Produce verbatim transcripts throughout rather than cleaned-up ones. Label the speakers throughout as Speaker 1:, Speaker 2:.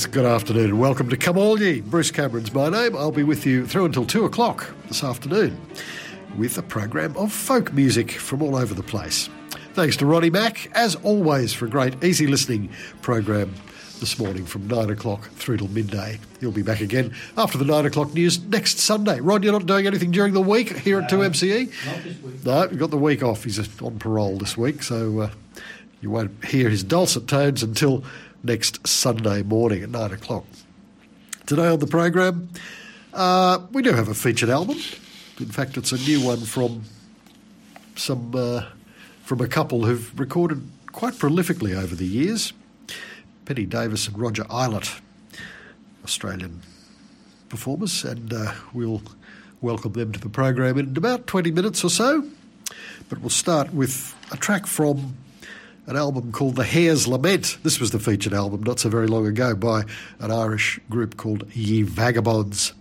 Speaker 1: Yes, good afternoon and welcome to Come All Ye. Bruce Cameron's my name. I'll be with you through until two o'clock this afternoon with a program of folk music from all over the place. Thanks to Ronnie Mack, as always, for a great easy listening program this morning from nine o'clock through till midday. He'll be back again after the nine o'clock news next Sunday. Rod, you're not doing anything during the week here at no, two M C E?
Speaker 2: Not this week.
Speaker 1: No, you've got the week off. He's on parole this week, so uh, you won't hear his dulcet tones until next Sunday morning at nine o'clock. Today on the program, uh, we do have a featured album. In fact, it's a new one from some uh, from a couple who've recorded quite prolifically over the years. Penny Davis and Roger Eilert, Australian performers, and uh, we'll welcome them to the program in about twenty minutes or so. But we'll start with a track from an album called The Hare's Lament. This was the featured album not so very long ago by an Irish group called Ye Vagabonds.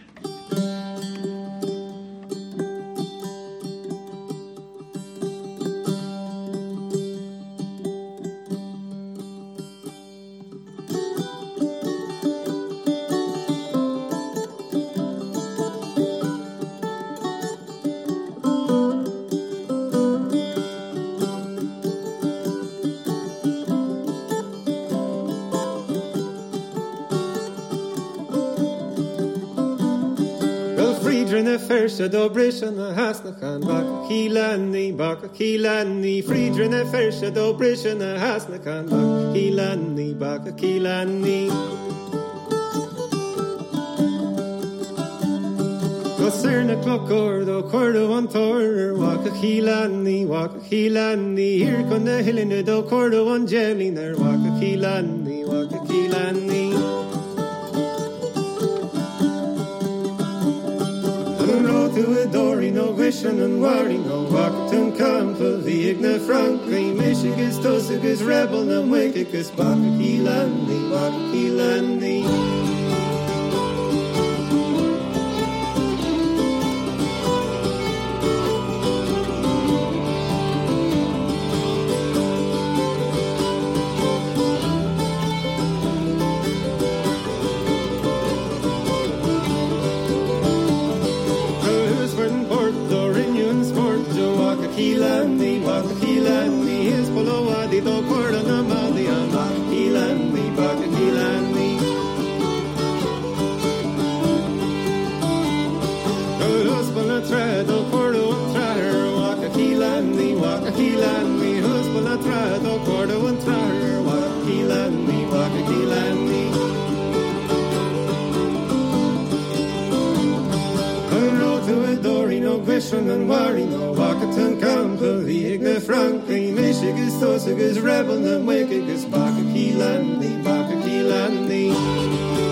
Speaker 3: Do brishan a hasnachan bak kilani bak kilani friedrin a fersha do brishan a hasnachan bak kilani bak kilani go serna clockor do cordo on tor wak kilani wak kilani here con the hillin do cordo on jeliner wak kilani wak kilani to a dory, no wishing and worrying, no walking campo, the igna frankly, Michigan's Tosagas rebel, and Wickigus, Bakaki Landy, Bakaki Landy. Kilani, Bakilani, his Polowadi, do Cordona Malian, Bakilani, Bakilani. Husband tread, do Cordo and Traher, Wakakilani, Wakakilani, husband tread, do Cordo and Traher, Wakakilani, Wakakilani. To a dory, no question and worry, no Wakaton Campbell, the Igna Franklin, Michigan's Tosagas rebel, and Wickigus, Bakaki Landy, Bakaki Landy.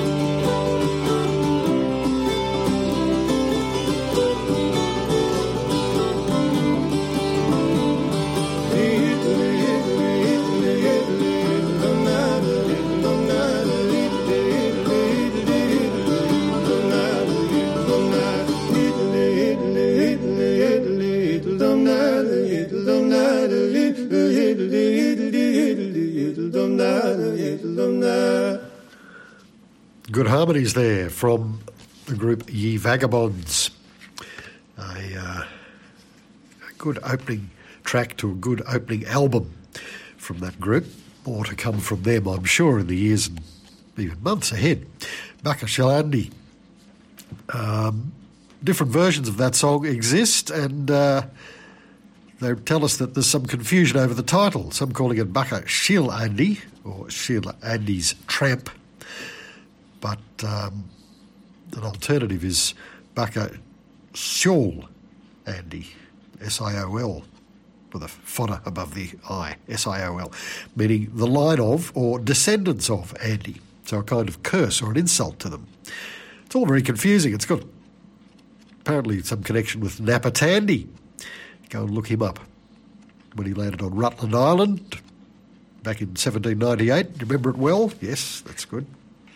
Speaker 1: Good harmonies there from the group Ye Vagabonds. A, uh, a good opening track to a good opening album from that group. More to come from them, I'm sure, in the years and even months ahead. Bakashilandi. Um, different versions of that song exist, and uh, they tell us that there's some confusion over the title. Some calling it Bakashilandi, or Sheila Andy's Tramp. But um, an alternative is Baka Siol Andy, S I O L, with a fodder above the I, S I O L, meaning the line of or descendants of Andy. So a kind of curse or an insult to them. It's all very confusing. It's got apparently some connection with Napa Tandy. Go and look him up. When he landed on Rutland Island back in seventeen ninety-eight. Do you remember it well? Yes, that's good.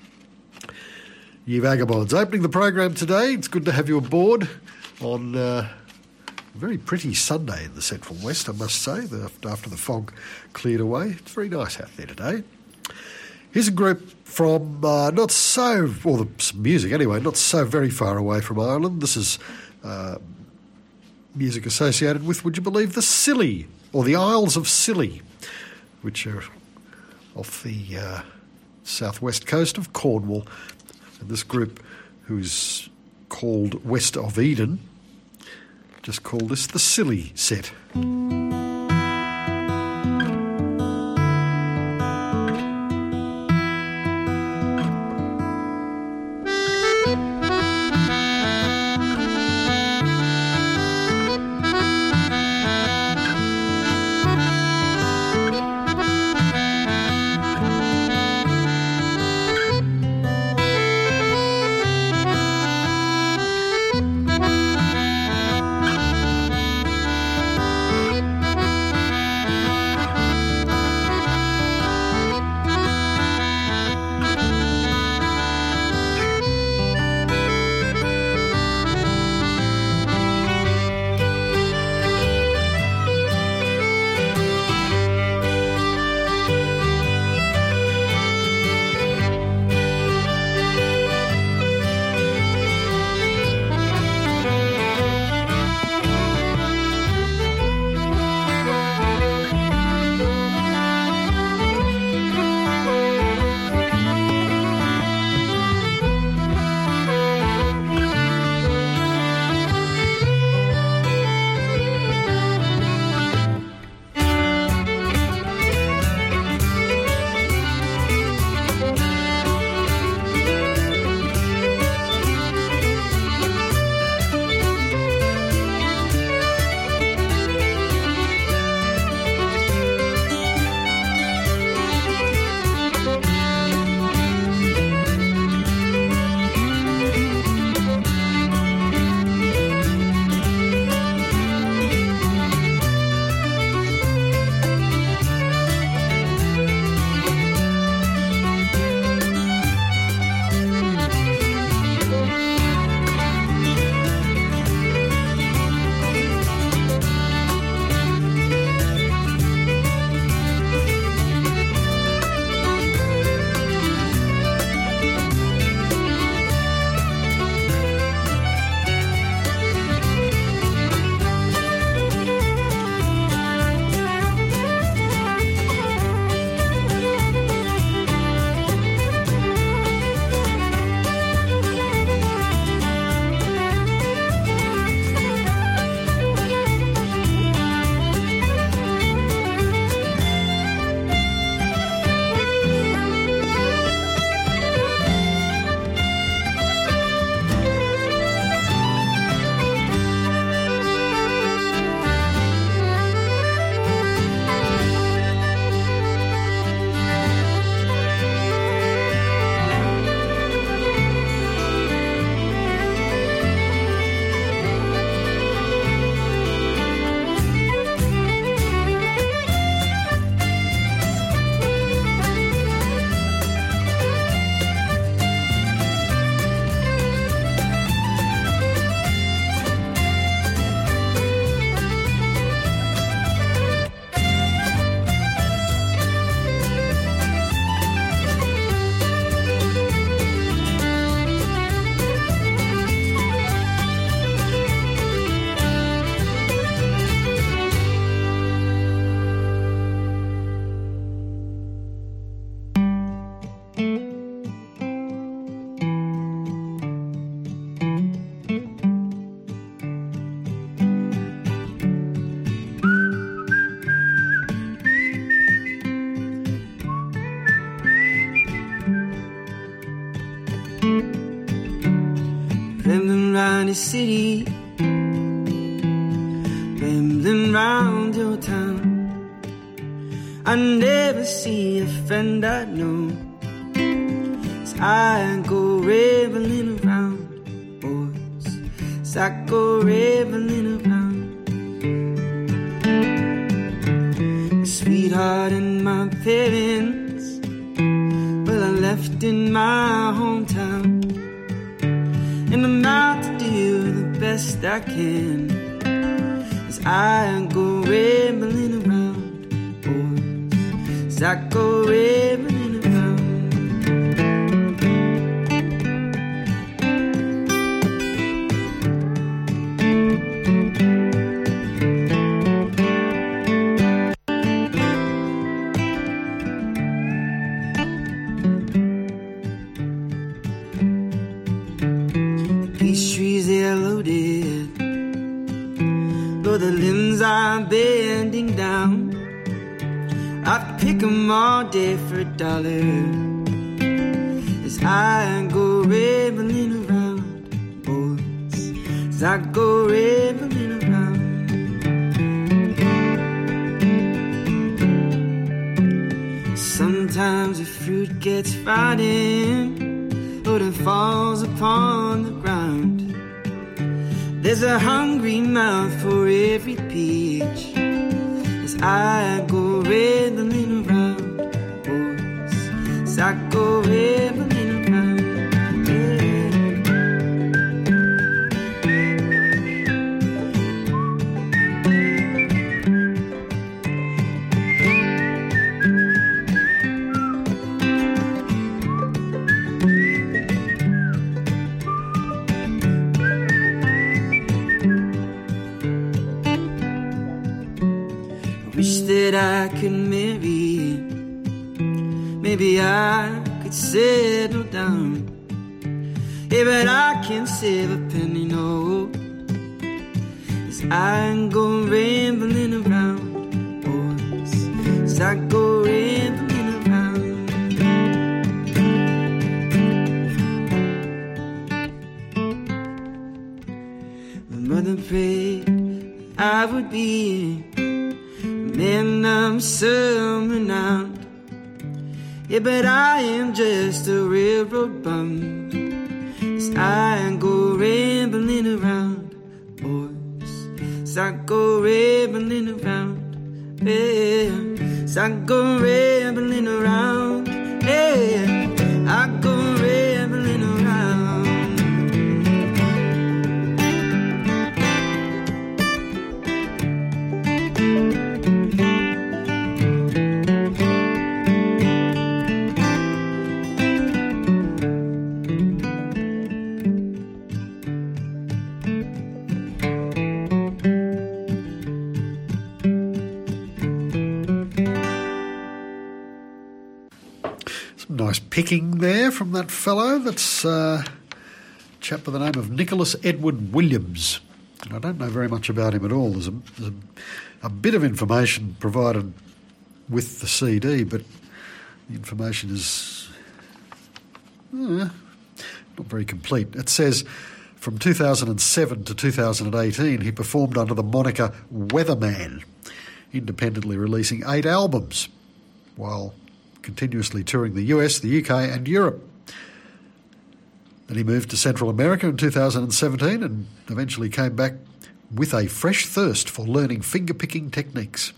Speaker 1: Ye Vagabonds opening the program today. It's good to have you aboard on uh, a very pretty Sunday in the Central West, I must say, after the fog cleared away. It's very nice out there today. Here's a group from uh, not so, or the some music anyway, not so very far away from Ireland. This is uh, music associated with, would you believe, the Scilly, or the Isles of Scilly, which are off the uh, southwest coast of Cornwall. And this group, who's called West of Eden, just called this the Scilly Set.
Speaker 2: rambling round the city, rambling round your town. I never see a friend I know, as I go rambling around, boys, as I go rambling around. My sweetheart and my parents, well, I left in my hometown, and I'm out to do the best I can, as I go rambling around, boys, as I go rambling around. peach trees, they're loaded. Though the limbs are bending down, I'd pick 'em all day for a dollar. As I go rambling around, boys, as I go rambling around. Sometimes the fruit gets rotten, or it falls upon the ground. There's a hungry mouth for every peach. As I go rambling around, boys, as I go rambling around, yeah. Wish that I could marry, maybe I could settle down. Yeah, but I can't save a penny, no. As I go rambling around, boys, as I go rambling around. My mother prayed I would be man, I'm so renowned. Yeah, but I am just a railroad bum. As I go rambling around, boys, as I go rambling around, yeah. As I go rambling around, yeah. I go rambling around.
Speaker 1: Nice picking there from that fellow. That's uh, a chap by the name of Nicholas Edward Williams. And I don't know very much about him at all. There's a, there's a, a bit of information provided with the C D, but the information is uh, not very complete. It says from two thousand seven to two thousand eighteen he performed under the moniker Weatherman, independently releasing eight albums while continuously touring the U S, the U K and Europe. Then he moved to Central America in two thousand seventeen and eventually came back with a fresh thirst for learning finger-picking techniques.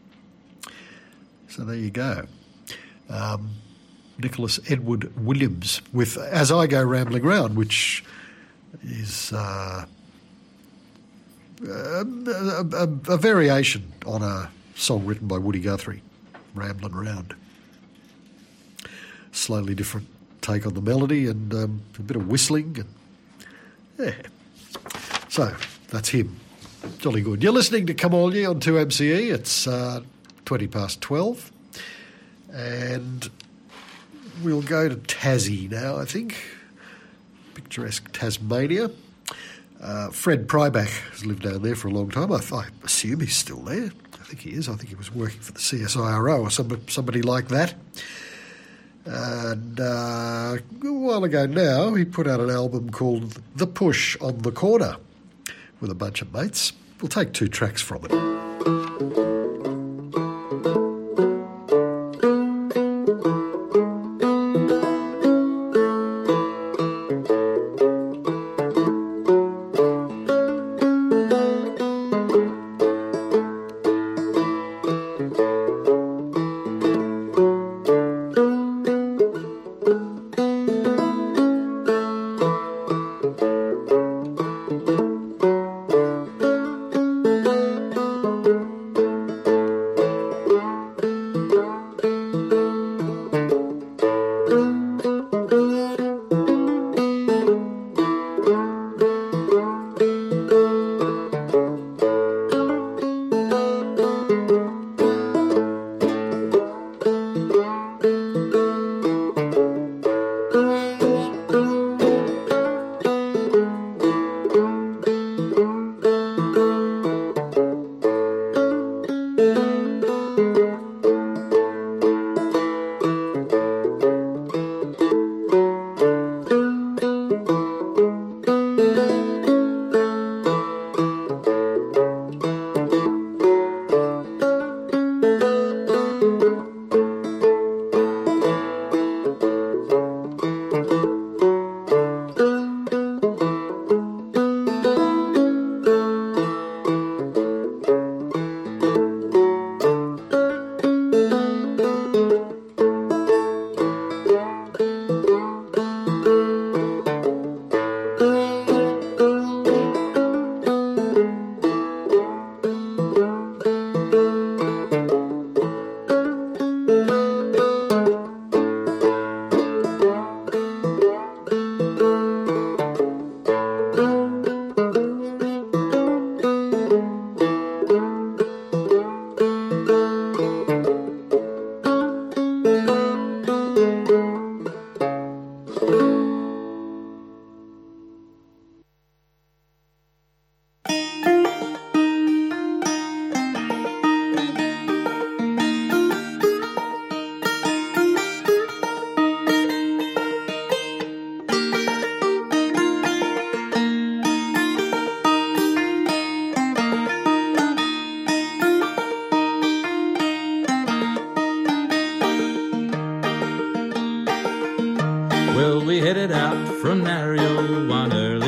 Speaker 1: So there you go. Um, Nicholas Edward Williams with As I Go Rambling Round, which is uh, a, a, a variation on a song written by Woody Guthrie, Ramblin' Round. Slightly different take on the melody and um, a bit of whistling. And, yeah. So, that's him. Jolly good. You're listening to Come All Ye on two M C E. It's uh, twenty past twelve. And we'll go to Tassie now, I think. Picturesque Tasmania. Uh, Fred Pryback has lived down there for a long time. I, I assume he's still there. I think he is. I think he was working for the C S I R O or somebody, somebody like that. And uh, a while ago now, he put out an album called The Push on the Corner with a bunch of mates. We'll take two tracks from it.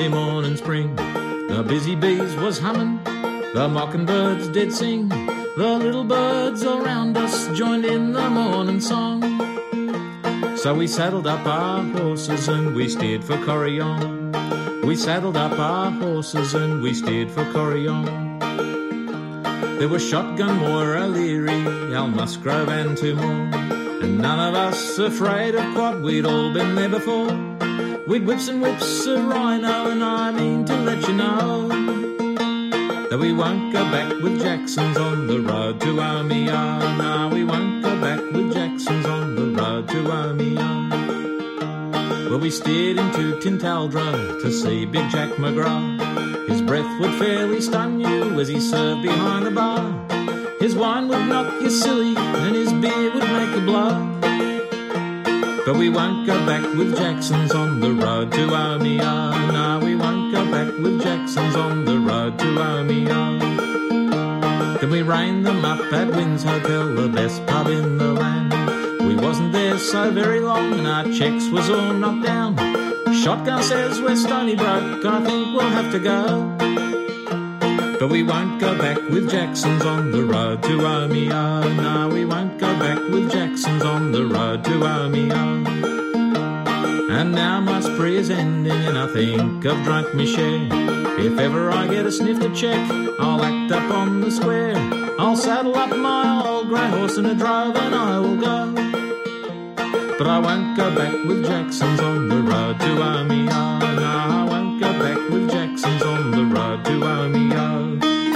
Speaker 4: early morning spring. The busy bees was humming, the mockingbirds did sing. The little birds around us joined in the morning song. So we saddled up our horses and we steered for Corryong. We saddled up our horses and we steered for Corryong. There was Shotgun, Moore, O'Leary, Al Musgrove and two more, and none of us afraid of quad, we'd all been there before. We'd whips and whips a rhino, and I mean to let you know that we won't go back with Jacksons on the road to Omeo. No, we won't go back with Jacksons on the road to Omeo. Well, we steered into Tintaldra to see Big Jack McGrath. His breath would fairly stun you as he served behind the bar. His wine would knock you silly and his beer would make you bluff. But we won't go back with Jacksons on the road to Omeo. No, we won't go back with Jacksons on the road to Omeo. Then we reined them up at Wynn's Hotel, the best pub in the land. We wasn't there so very long and our checks was all knocked down. Shotgun says we're stony broke, I think we'll have to go. But we won't go back with Jacksons on the road to Omeo. No, we won't go back with Jacksons on the road to Omeo. And now my spree is ending and I think I've drunk me share. If ever I get a sniff to check, I'll act up on the square. I'll saddle up my old grey horse in a drove and I will go. But I won't go back with Jacksons on the road to Omeo. No, I won't go back with Jacksons on the road to Omeo.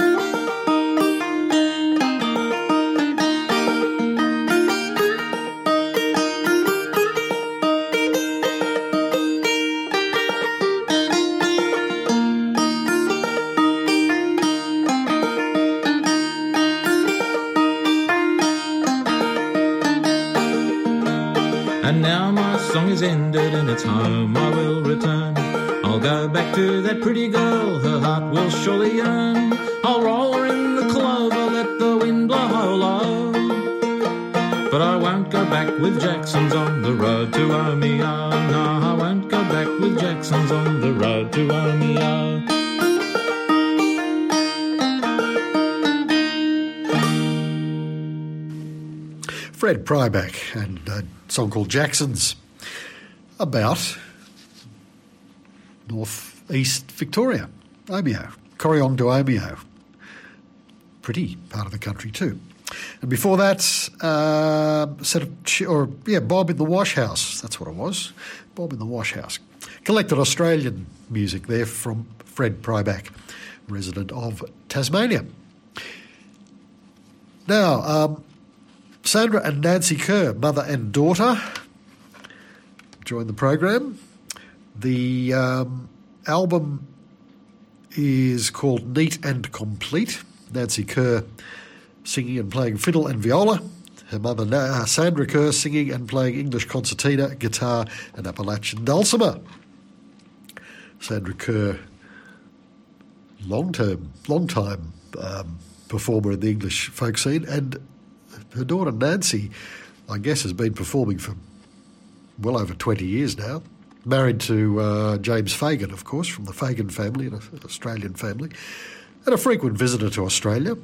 Speaker 4: And now my song is ended and it's home I will return. I'll go back to that pretty girl, her heart will surely yearn. I'll roll her in the clover, let the wind blow ho low. But I won't go back with Jacksons on the road to Omeo. No, I won't go back with Jacksons on the road to Omeo.
Speaker 1: Fred Pryback and a song called Jacksons, about north-east Victoria, Omeo, Corryong to Omeo. Pretty part of the country too. And before that, uh, set of, or yeah, Bob in the Wash House. That's what it was. Bob in the Wash House. Collected Australian music there from Fred Pryback, resident of Tasmania. Now, um, Sandra and Nancy Kerr, mother and daughter, joined the program. The um, album is called Neat and Complete. Nancy Kerr singing and playing fiddle and viola. Her mother, uh, Sandra Kerr, singing and playing English concertina, guitar and Appalachian dulcimer. Sandra Kerr, long-term, long-time um, performer in the English folk scene, and her daughter Nancy, I guess, has been performing for well over twenty years now. Married to uh, James Fagan, of course, from the Fagan family, an Australian family, and a frequent visitor to Australia.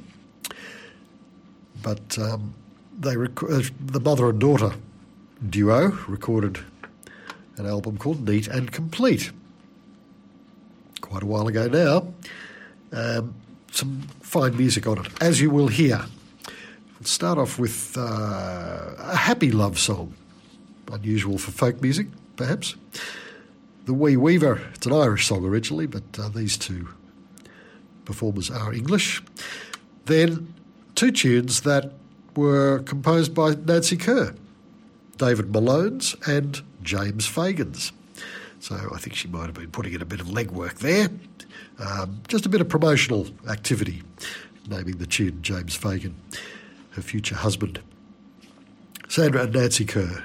Speaker 1: But um, they rec- uh, the mother and daughter duo recorded an album called Neat and Complete quite a while ago now. Um, some fine music on it, as you will hear. We'll start off with uh, a happy love song, unusual for folk music, perhaps. The Wee Weaver, it's an Irish song originally, but uh, these two performers are English. Then two tunes that were composed by Nancy Kerr, David Malone's and James Fagan's. So I think she might have been putting in a bit of legwork there. Um, just a bit of promotional activity, naming the tune James Fagan, her future husband. Sandra and Nancy Kerr.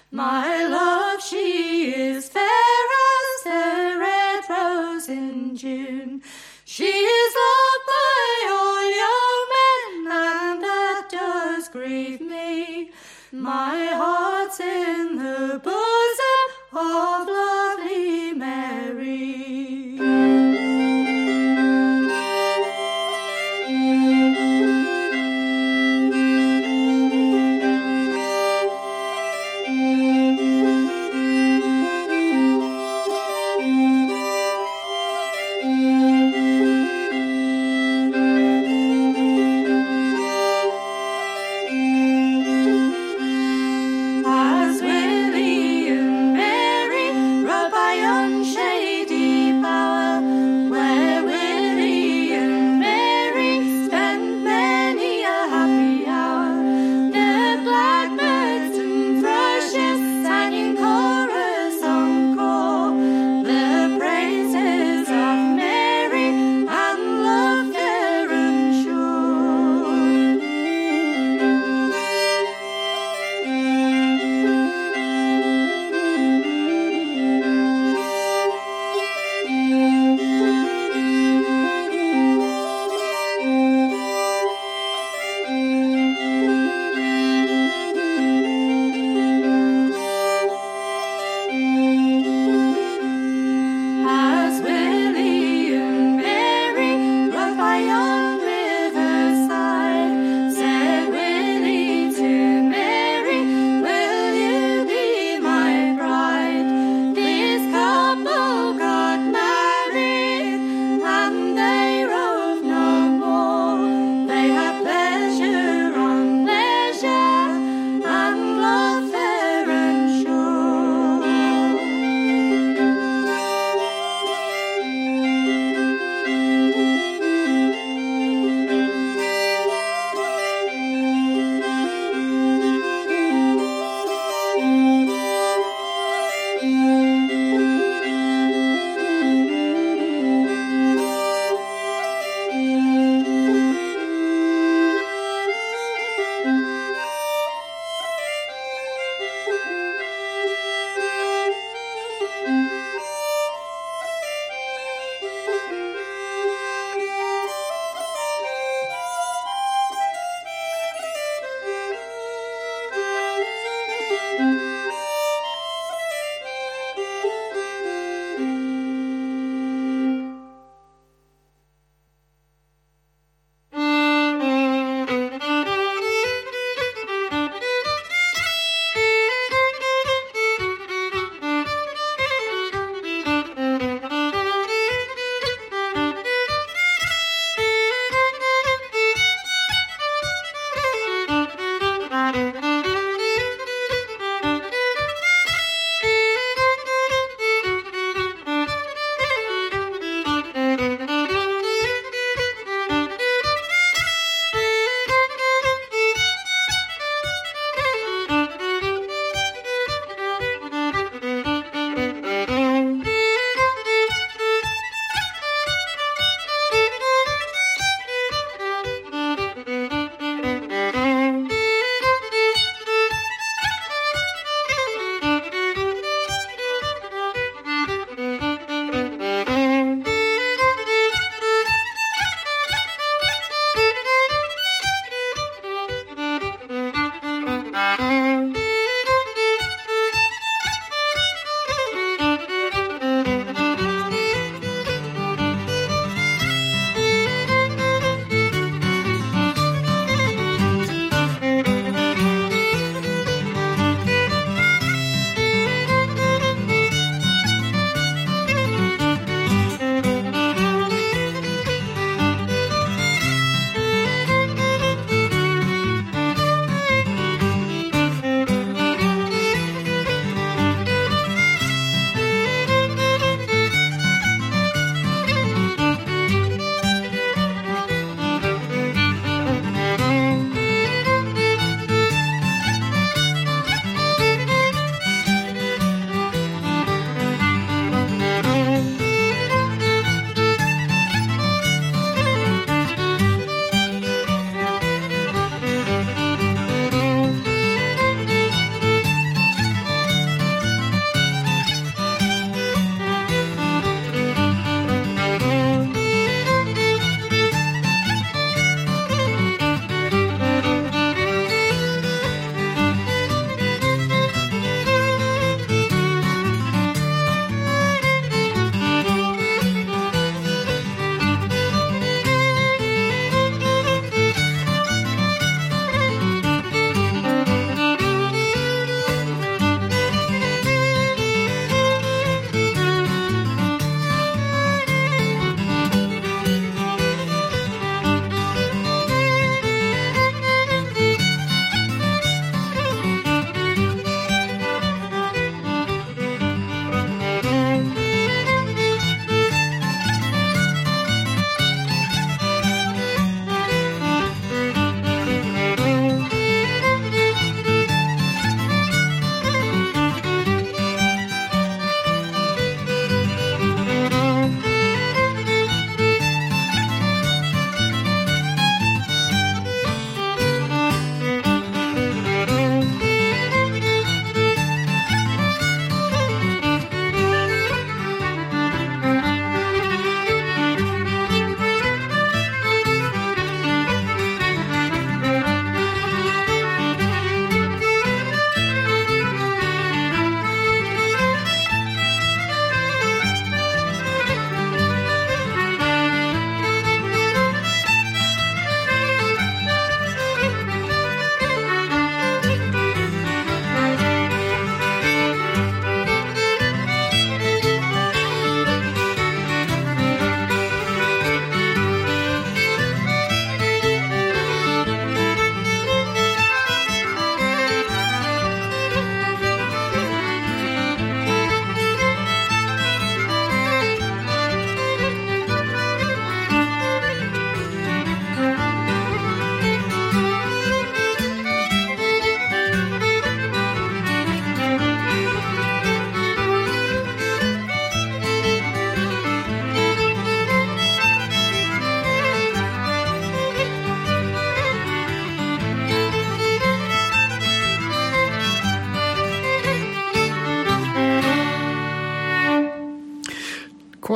Speaker 5: My love, she is fair as the red rose in June. She is loved by all young men, and that does grieve me. My heart's in the bosom of lovely Mary.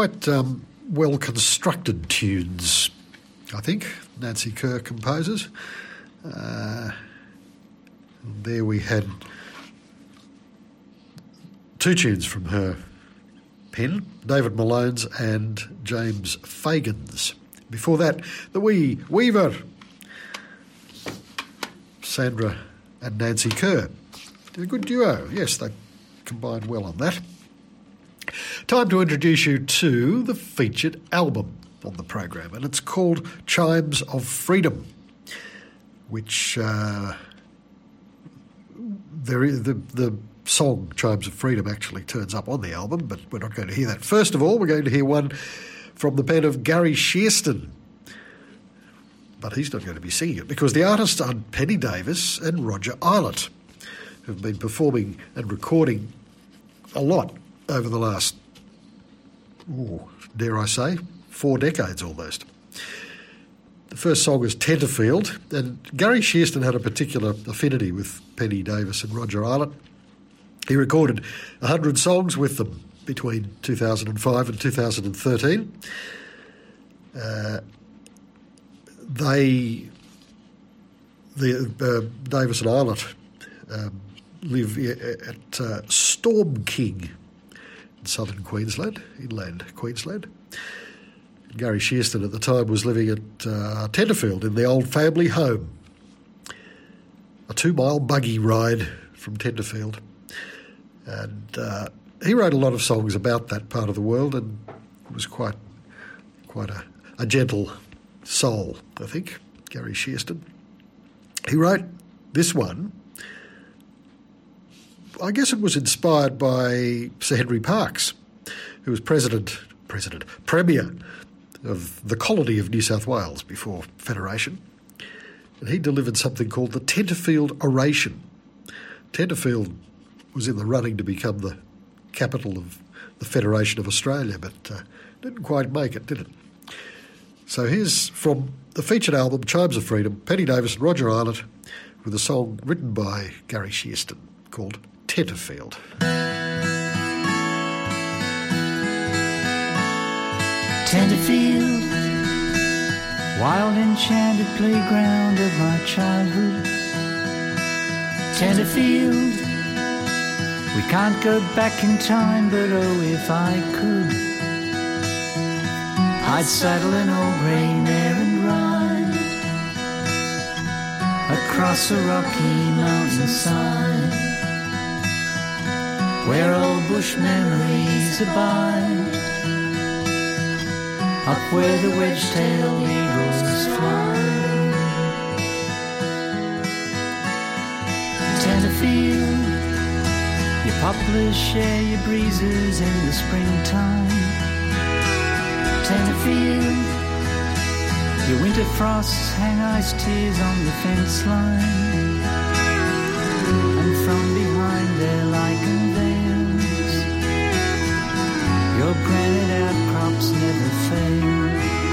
Speaker 1: quite um, well-constructed tunes, I think, Nancy Kerr composes. Uh, there we had two tunes from her pen, David Malone's and James Fagan's. Before that, the Wee Weaver, Sandra and Nancy Kerr. A good duo. Yes, they combined well on that. Time to introduce you to the featured album on the program, and it's called Chimes of Freedom, which uh, there is, the the song Chimes of Freedom actually turns up on the album, but we're not going to hear that. First of all, we're going to hear one from the pen of Gary Shearston, but he's not going to be singing it because the artists are Penny Davis and Roger Eilert, who've been performing and recording a lot over the last, ooh, dare I say, four decades almost. The first song is Tenterfield, and Gary Shearston had a particular affinity with Penny Davis and Roger Eilert. He recorded one hundred songs with them between two thousand five and two thousand thirteen. Uh, they, the uh, Davis and Eilert, um, live at uh, Storm King in southern Queensland, inland Queensland. Gary Shearston at the time was living at uh, Tenterfield in the old family home. A two-mile buggy ride from Tenterfield. And uh, he wrote a lot of songs about that part of the world and was quite quite a, a gentle soul, I think, Gary Shearston. He wrote this one. I guess it was inspired by Sir Henry Parkes, who was president, president, premier of the colony of New South Wales before Federation. And he delivered something called the Tenterfield Oration. Tenterfield was in the running to become the capital of the Federation of Australia, but uh, didn't quite make it, did it? So here's from the featured album, Chimes of Freedom, Penny Davis and Roger Eilert, with a song written by Gary Shearston called Tenterfield.
Speaker 6: Tenterfield, wild enchanted playground of my childhood. Tenterfield, we can't go back in time, but oh, if I could, I'd saddle an old grey mare and ride across a rocky mountainside, where old bush memories abide, up where the wedge-tailed eagles fly. Tenterfield, your poplars share your breezes in the springtime. Tenterfield, your winter frosts hang ice tears on the fence line, and from behind their lichen veils, your granite outcrops never fail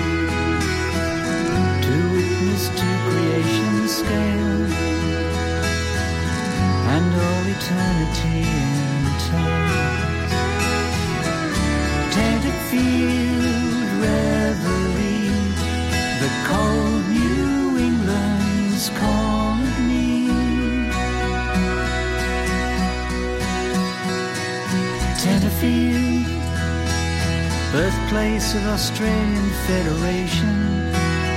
Speaker 6: to witness to creation's scale and all eternity entails. Tenterfield reverie, the cold New England's calling me. Tenterfield, birthplace of Australian Federation.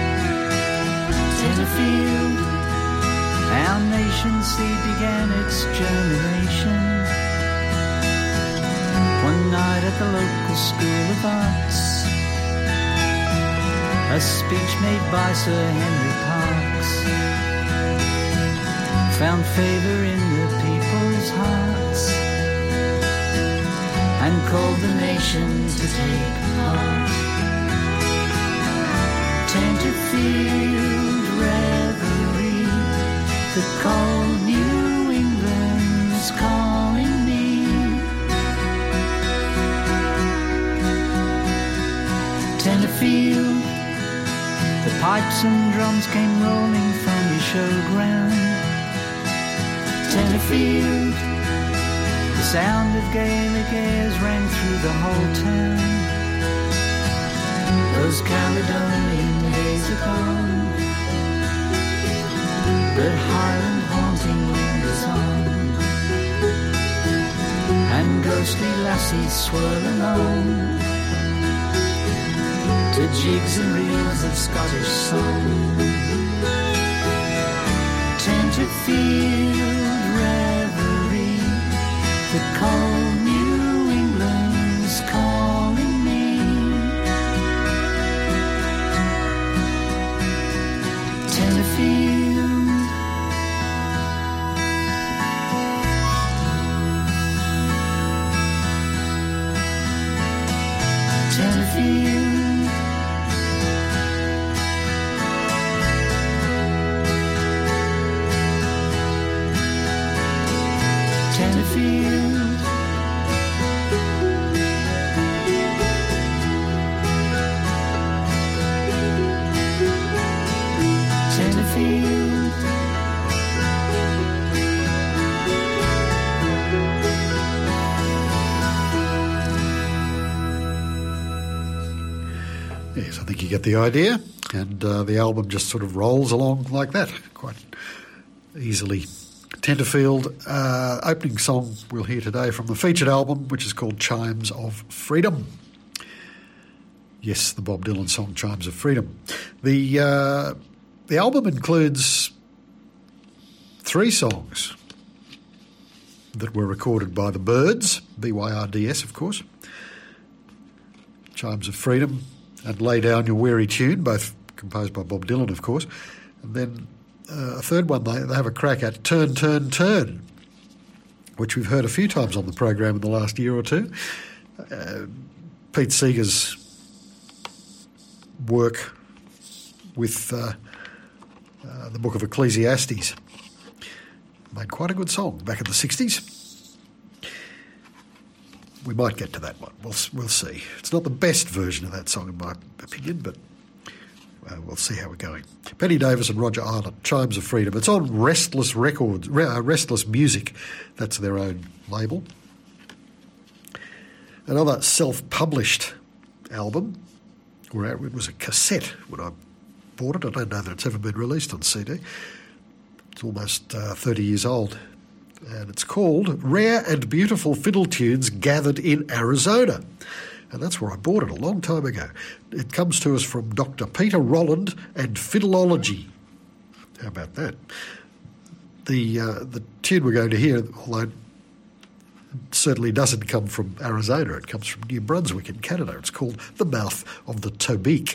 Speaker 6: Tenterfield, our nation's seed began its germination. One night at the local School of Arts, a speech made by Sir Henry Parkes found favour in the people's hearts and called the nation to take part. Tenterfield reverie, the cold New England's calling me. Tenterfield, the pipes and drums came rolling from your showground. Tenterfield, the sound of Gaelic airs rang through the whole town. those Caledonian days are gone, but Highland haunting lingers on, and ghostly lassies swirl along to jigs and reels of Scottish song. Tenterfield reverie, the cold New England's calling me. Tenterfield, Tenterfield. Tenterfield, Tenterfield,
Speaker 1: Yes, I think you get the idea, and uh, the album just sort of rolls along like that, quite easily. Tenterfield, uh, opening song we'll hear today from the featured album, which is called Chimes of Freedom. Yes, the Bob Dylan song Chimes of Freedom. The uh, the album includes three songs that were recorded by the Byrds, B Y R D S, of course. Chimes of Freedom and Lay Down Your Weary Tune, both composed by Bob Dylan, of course. And then Uh, a third one they, they have a crack at, Turn, Turn, Turn, which we've heard a few times on the program in the last year or two. Uh, Pete Seeger's work with uh, uh, the Book of Ecclesiastes made quite a good song back in the sixties. We might get to that one. We'll, we'll see. It's not the best version of that song, in my opinion, but Uh, we'll see how we're going. Penny Davis and Roger Island, Chimes of Freedom. It's on Restless Records, uh, Restless Music. That's their own label. Another self-published album, or it was a cassette when I bought it. I don't know that it's ever been released on C D. It's almost uh, thirty years old. And it's called Rare and Beautiful Fiddle Tunes Gathered in Arizona. And that's where I bought it a long time ago. It comes to us from Doctor Peter Rolland and Fiddleology. How about that? The uh, the tune we're going to hear, although it certainly doesn't come from Arizona, it comes from New Brunswick in Canada. It's called The Mouth of the Tobique.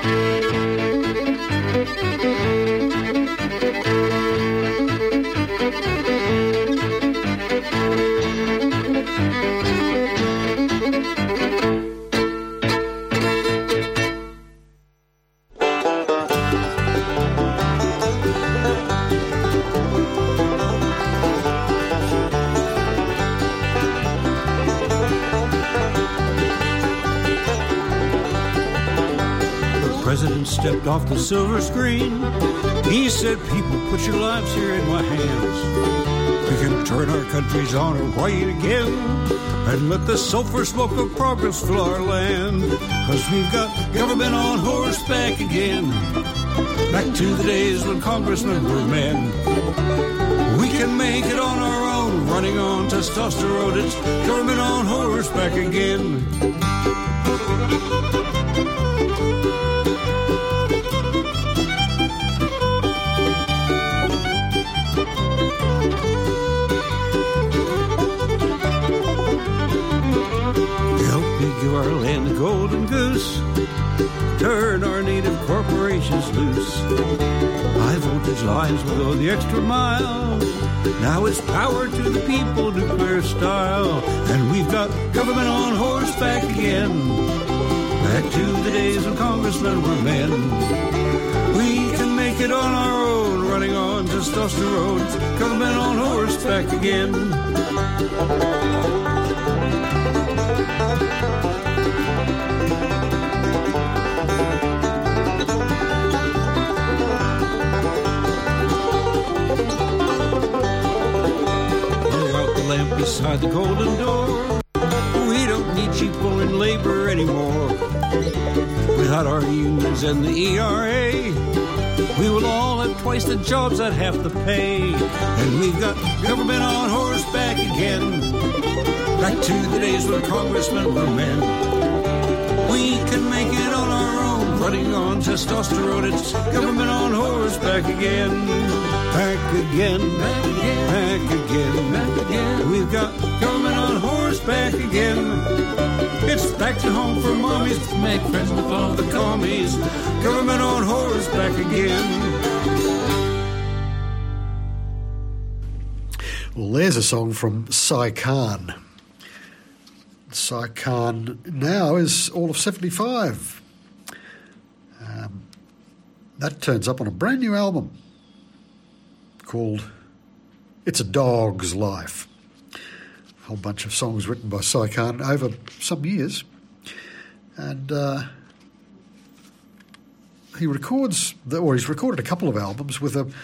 Speaker 7: Stepped off the silver screen. He said, people, put your lives here in my hands. We can turn our country's honor white again and let the sulfur smoke of progress fill our land. Cause we've got government on horseback again. Back to the days when congressmen were men. We can make it on our own, running on testosterone. It's government on horseback again. Give our land a golden goose, turn our native corporations loose. High voltage lines will go the extra mile. Now it's power to the people, nuclear style. And we've got government on horseback again. Back to the days when congressmen were men. We can make it on our own, running on testosterone. Government on horseback again. Lamp beside the golden door. We don't need cheap foreign labor anymore. Without our unions and the E R A, we will all have twice the jobs at half the pay. And we've got government on horseback again. Back to the days when congressmen were men. We can make it on our own, running on testosterone. It's government on horseback again. Back again, back again, back again, back again. We've got government on horseback again. It's back to home for mommies to make friends with all the commies. Government on horseback again.
Speaker 1: Well, there's a song from Sai Khan. Sai Khan now is all of seventy-five. Um, that turns up on a brand new album called It's a Dog's Life. A whole bunch of songs written by Sai Khan over some years. And uh, he records, the, or he's recorded a couple of albums with a,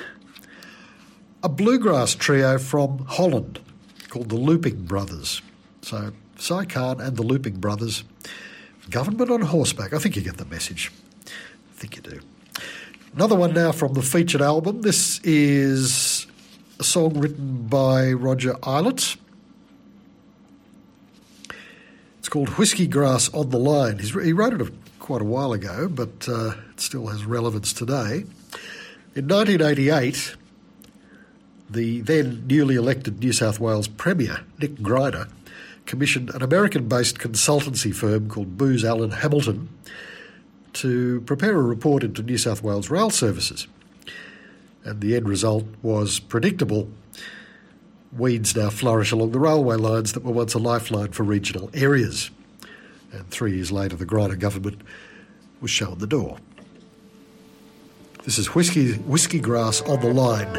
Speaker 1: a bluegrass trio from Holland called the Looping Brothers. So Sai Khan and the Looping Brothers, government on horseback. I think you get the message. I think you do. Another one now from the featured album. This is a song written by Roger Eilert. It's called Whiskey Grass on the Line. He's, he wrote it a, quite a while ago, but uh, it still has relevance today. In nineteen eighty-eight, the then newly elected New South Wales Premier, Nick Greiner, commissioned an American-based consultancy firm called Booz Allen Hamilton to prepare a report into New South Wales rail services. And the end result was predictable. Weeds now flourish along the railway lines that were once a lifeline for regional areas. And three years later, the Greiner government was shown the door. This is Whiskey, Whiskey Grass on the Line.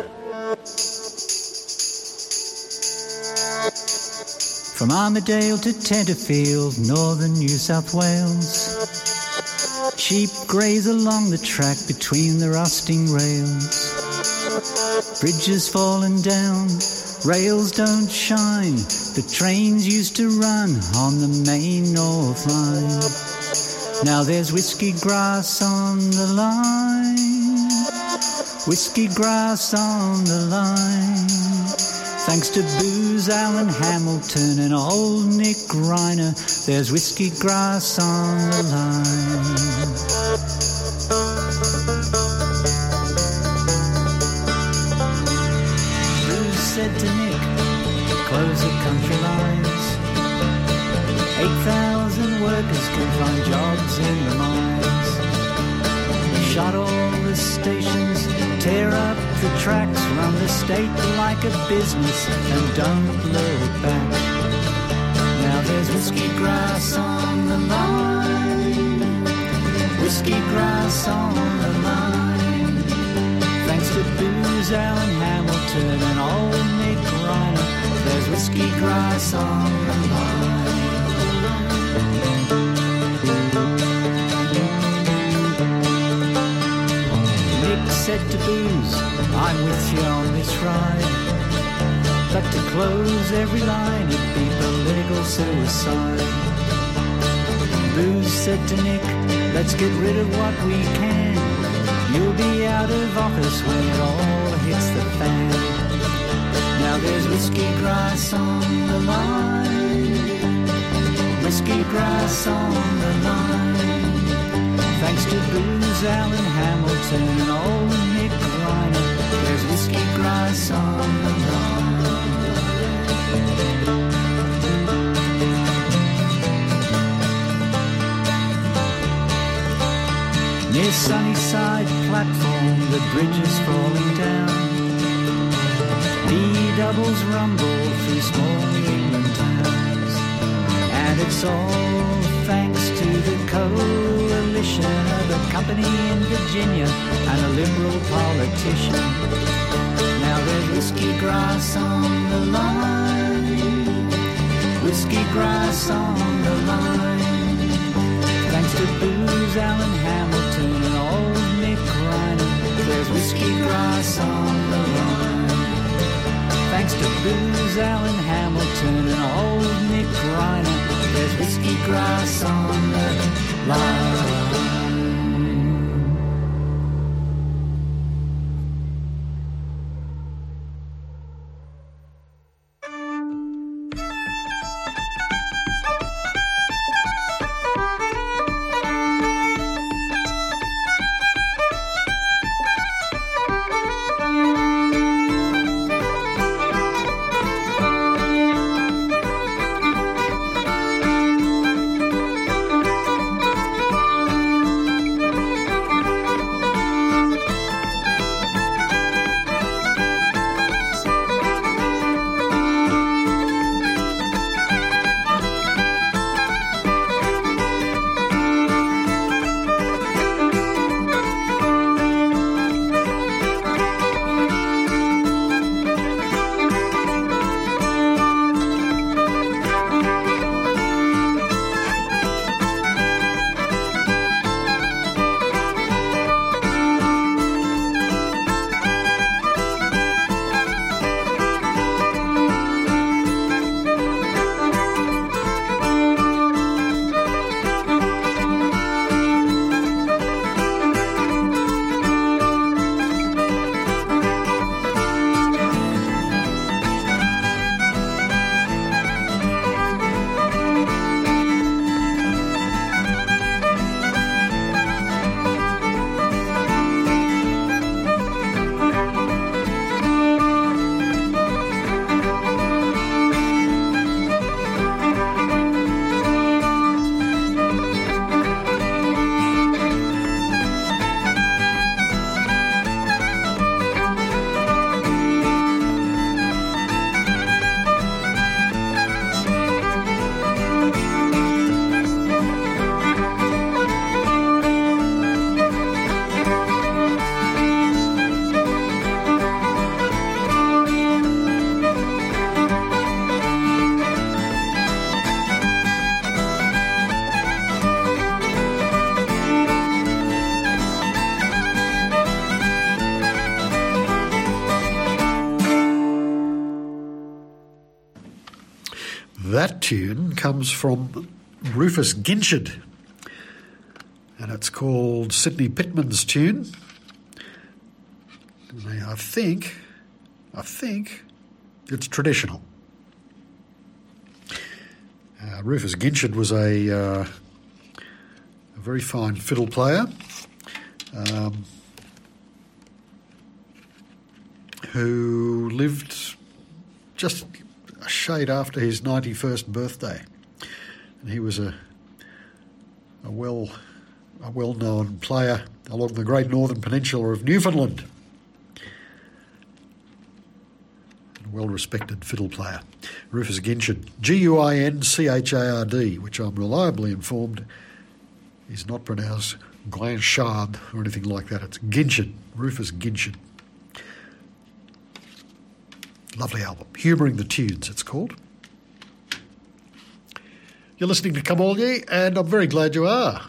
Speaker 6: From Armadale to Tenterfield, northern New South Wales, sheep graze along the track between the rusting rails. Bridges fallen down, rails don't shine. The trains used to run on the main North Line. Now there's whiskey grass on the line, whiskey grass on the line. Thanks to Booz Allen Hamilton and old Nick Greiner, there's whiskey grass on the line. Booz said to Nick, close the country lines. Eight thousand workers can find jobs in the mines. shut all the stations, tear up the tracks, run the state like a business, and don't look back. Now there's whiskey grass on the line, whiskey grass on the line. Thanks to Booze, Allen Hamilton, and old Nick Reiner, there's whiskey grass on the line. Nick said to Booze, I'm with you on this ride, but to close every line it'd be political suicide. Booze said to Nick, let's get rid of what we can, you'll be out of office when it all hits the fan. Now there's whiskey grass on the line, whiskey grass on the line. Thanks to Booze, Allen Hamilton, and old Nick Reiner, there's whiskey grass on the line. Near Sunnyside platform, the bridge is falling down. B-doubles rumble through small New England towns. And it's all thanks to the coalition of a company in Virginia and a liberal politician. Now there's whiskey grass on the line, whiskey grass on the line. Thanks to Booze, Allen Hamilton, and old Nick Reiner, there's whiskey grass on the line. Thanks to Booze, Allen Hamilton, and old Nick Reiner, there's whiskey grass on the line.
Speaker 1: That tune comes from Rufus Ginchard, and it's called Sidney Pitman's tune. I think, I think it's traditional. Uh, Rufus Ginchard was a, uh, a very fine fiddle player um, who lived just a shade after his ninety-first birthday. And he was a a well a well-known player along the Great Northern Peninsula of Newfoundland. A well-respected fiddle player, Rufus Ginchard. G U I N C H A R D, which I'm reliably informed is not pronounced Guinchard or anything like that. It's Ginchard, Rufus Ginchard. Lovely album. Humouring the Tunes, it's called. You're listening to Come All Ye, and I'm very glad you are.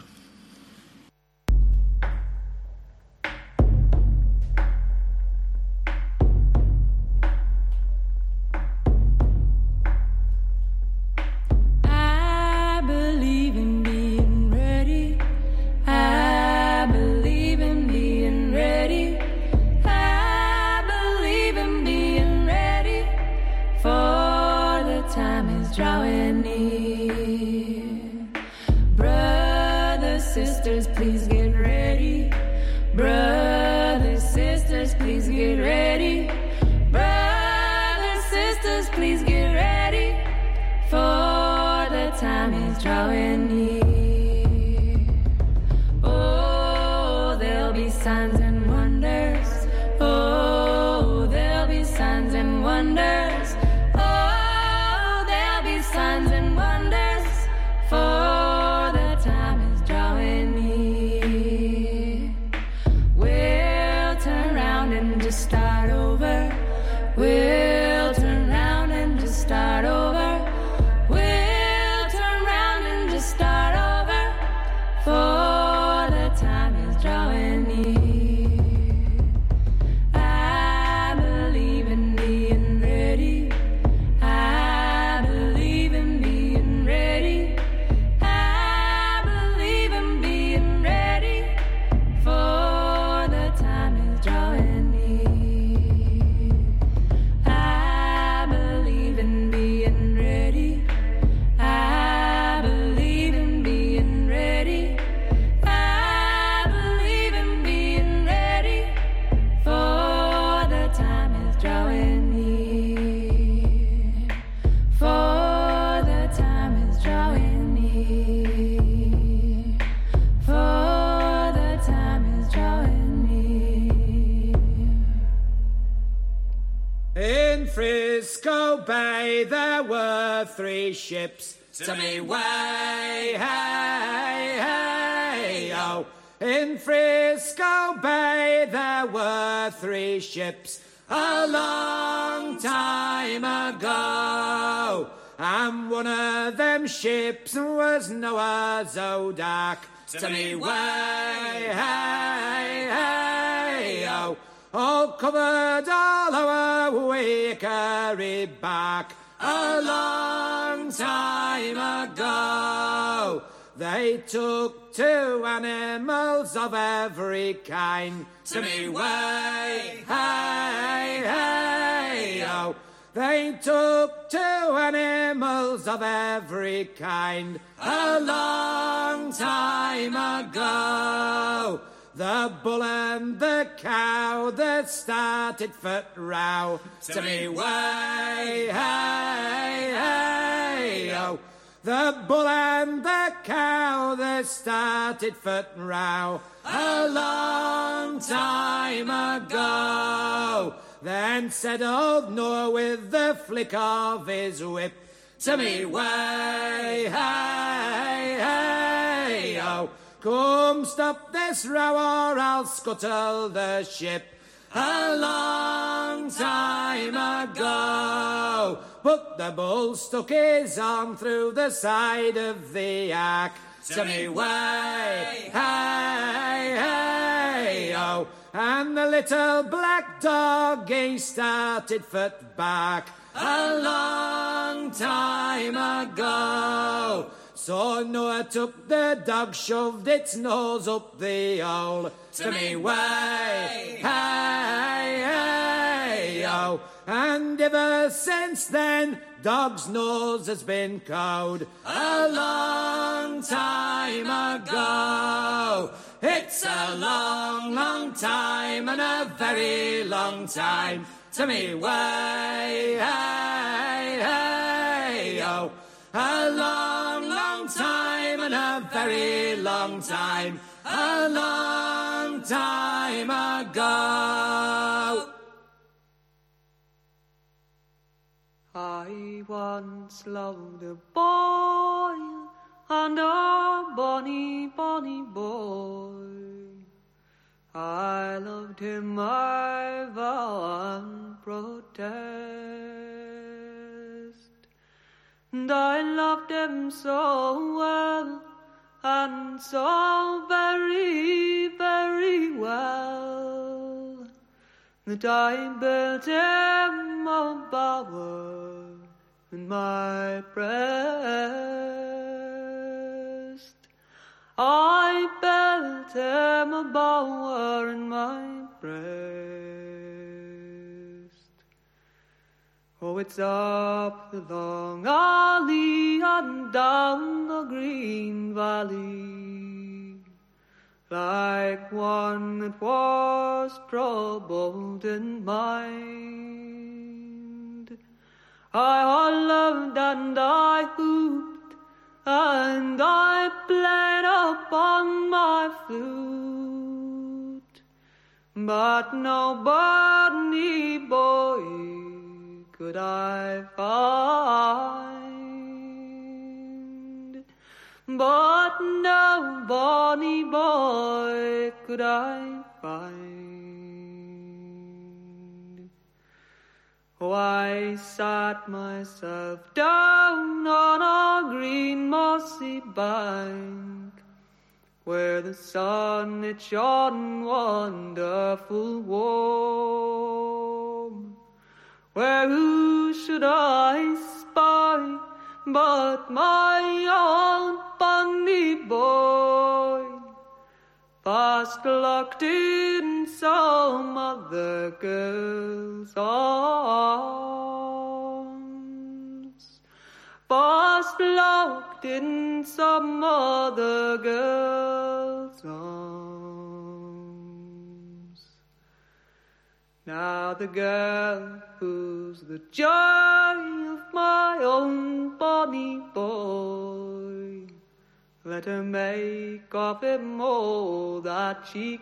Speaker 8: Ships to me way, hey, hey, oh. In Frisco Bay there were three ships a long time ago, and one of them ships was Noah's Odak. To me way, hey, hey, oh. All covered all over Wickery back. A long time ago, they took two animals of every kind to me way, hey, hey, oh. They took two animals of every kind a long time ago. The bull and the cow that started foot row to me way, hey, hey, oh. The bull and the cow that started foot row a long time ago. Then said old Noah with the flick of his whip to me way, hey, hey, oh. Come stop this row or I'll scuttle the ship. A long time ago, but the bull stuck his arm through the side of the ark to me way, hey, hey, oh. And the little black dog he started foot back a long time ago. So Noah took the dog, shoved its nose up the hole to me way, hey, hey, oh. And ever since then, dog's nose has been cowed a long time ago. It's a long, long time and a very long time to me way, hey, hey, oh. A long, long time and a very long time, a long long time ago.
Speaker 9: I once loved a boy, and a bonny, bonny boy. I loved him, I vow and protest, and I loved him so well, and so very, very well, that I built him a bower in my breast. I built him a bower in my breast. Oh, it's up the long alley and down the green valley, like one that was troubled in mind. I hollered and I hooped, and I played upon my flute, but no bonny boy could I find. But no bonny boy could I find. Oh, I sat myself down on a green mossy bank, where the sun it shone wonderful warm, where who should I spy but my own bonny boy, fast locked in some other girl's arms, fast locked in some other girl's arms. Now the girl who's the joy of my own bonny boy, let her make of him all that she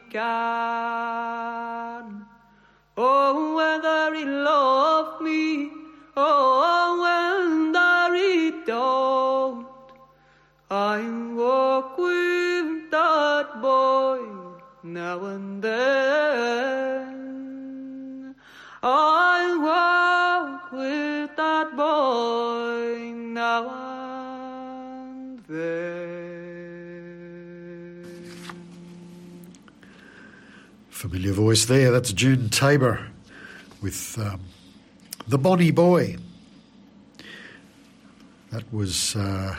Speaker 9: can. Oh, whether he love me, oh, whether he don't, I walk with that boy now and then. I walk with that boy now and then.
Speaker 1: Familiar voice there, that's June Tabor with um, The Bonny Boy. That was uh,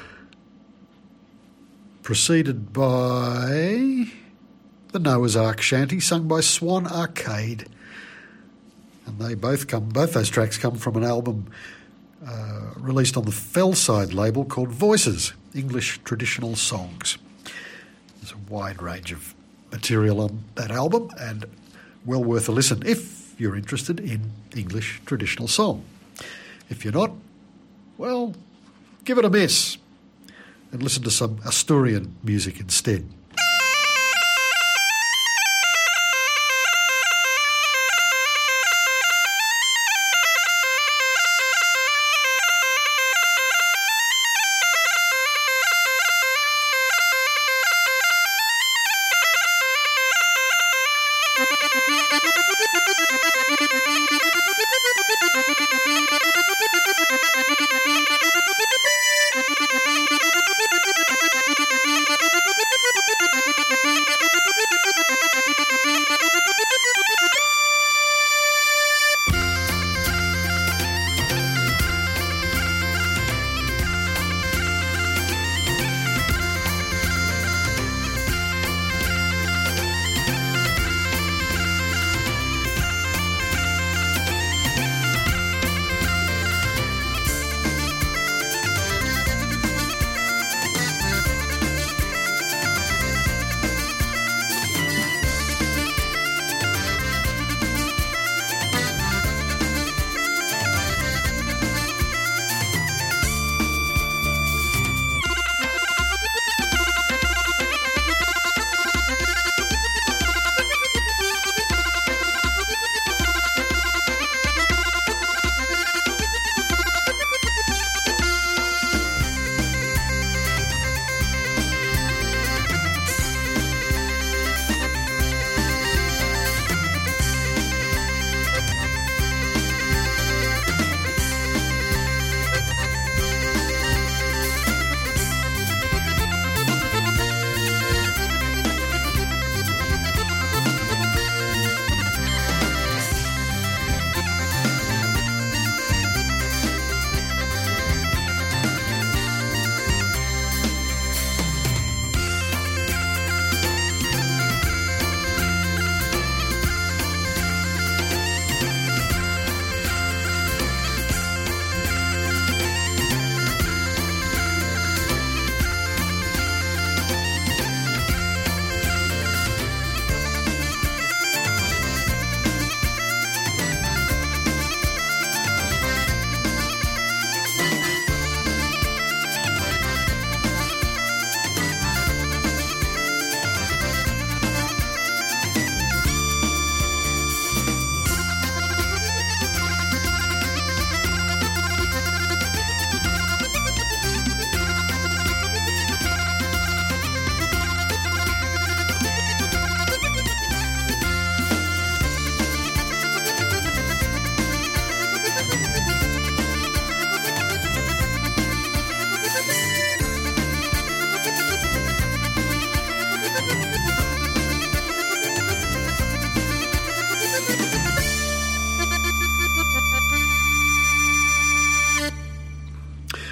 Speaker 1: preceded by the Noah's Ark Shanty, sung by Swan Arcade. And they both come, both those tracks come from an album uh, released on the Fellside label called Voices, English Traditional Songs. There's a wide range of material on that album and well worth a listen if you're interested in English traditional song. If you're not, well, give it a miss and listen to some Asturian music instead.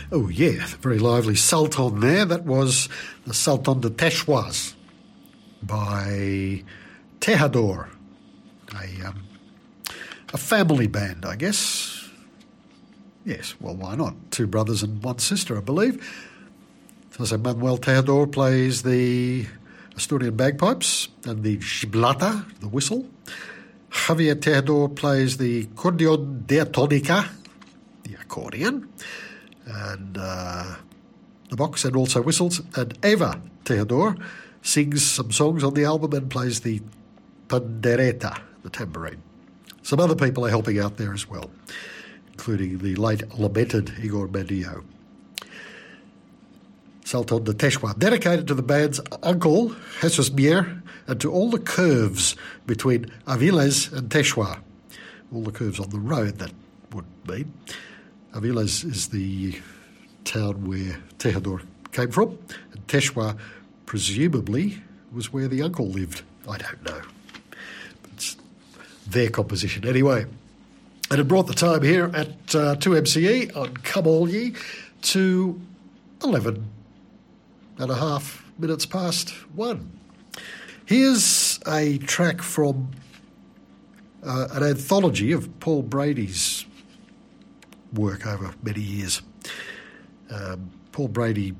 Speaker 1: Oh, yeah, very lively Sultan there. That was the Sultan de Teshwas by Tehador, a, um, a family band, I guess. Yes, well, why not? Two brothers and one sister, I believe. So Manuel Tehador plays the Asturian bagpipes and the xiblata, the whistle. Javier Tehador plays the cordion diatonica, the accordion, and uh, the box, and also whistles. And Eva Tehador sings some songs on the album and plays the pandereta, the tambourine. Some other people are helping out there as well, including the late lamented Igor Mandillo. Sultan de Teshwa, dedicated to the band's uncle, Jesus Mier, and to all the curves between Aviles and Teshwa. All the curves on the road, that would mean. Aviles is the town where Tehador came from, and Teshwa presumably was where the uncle lived. I don't know. But it's their composition anyway. And it brought the time here at uh, two M C E on Come All Ye to eleven and a half minutes past one. Here's a track from uh, an anthology of Paul Brady's work over many years. Um, Paul Brady,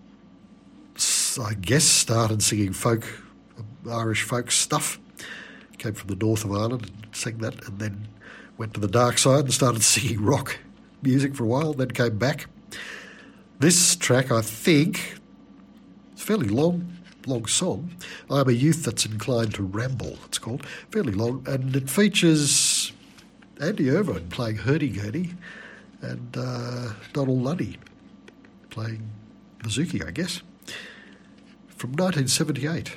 Speaker 1: I guess, started singing folk, Irish folk stuff. Came from the north of Ireland and sang that, and then went to the dark side and started singing rock music for a while, then came back. This track, I think, it's a fairly long, long song. I'm a Youth That's Inclined to Ramble, it's called. Fairly long, and it features Andy Irvine playing hurdy-gurdy and uh, Donald Lundy playing bouzouki, I guess, from nineteen seventy-eight.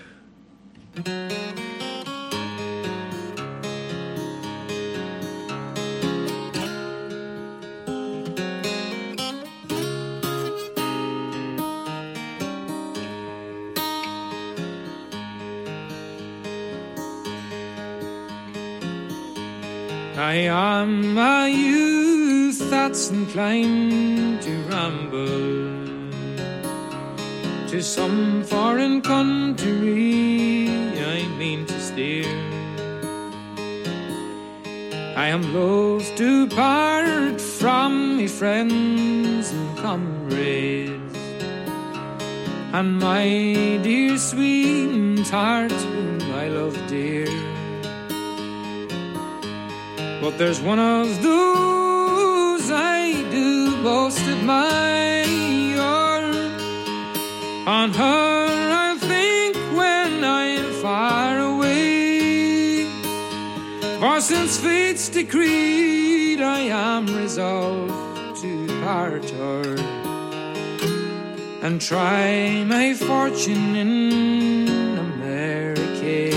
Speaker 2: I am a youth that's inclined to ramble to some foreign country I mean to steer. I am loath to part from my friends and comrades and my dear sweetheart whom I love dear. But there's one of those I do most admire. On her I'll think when I'm far away. For since fate's decreed, I am resolved to part her and try my fortune in America.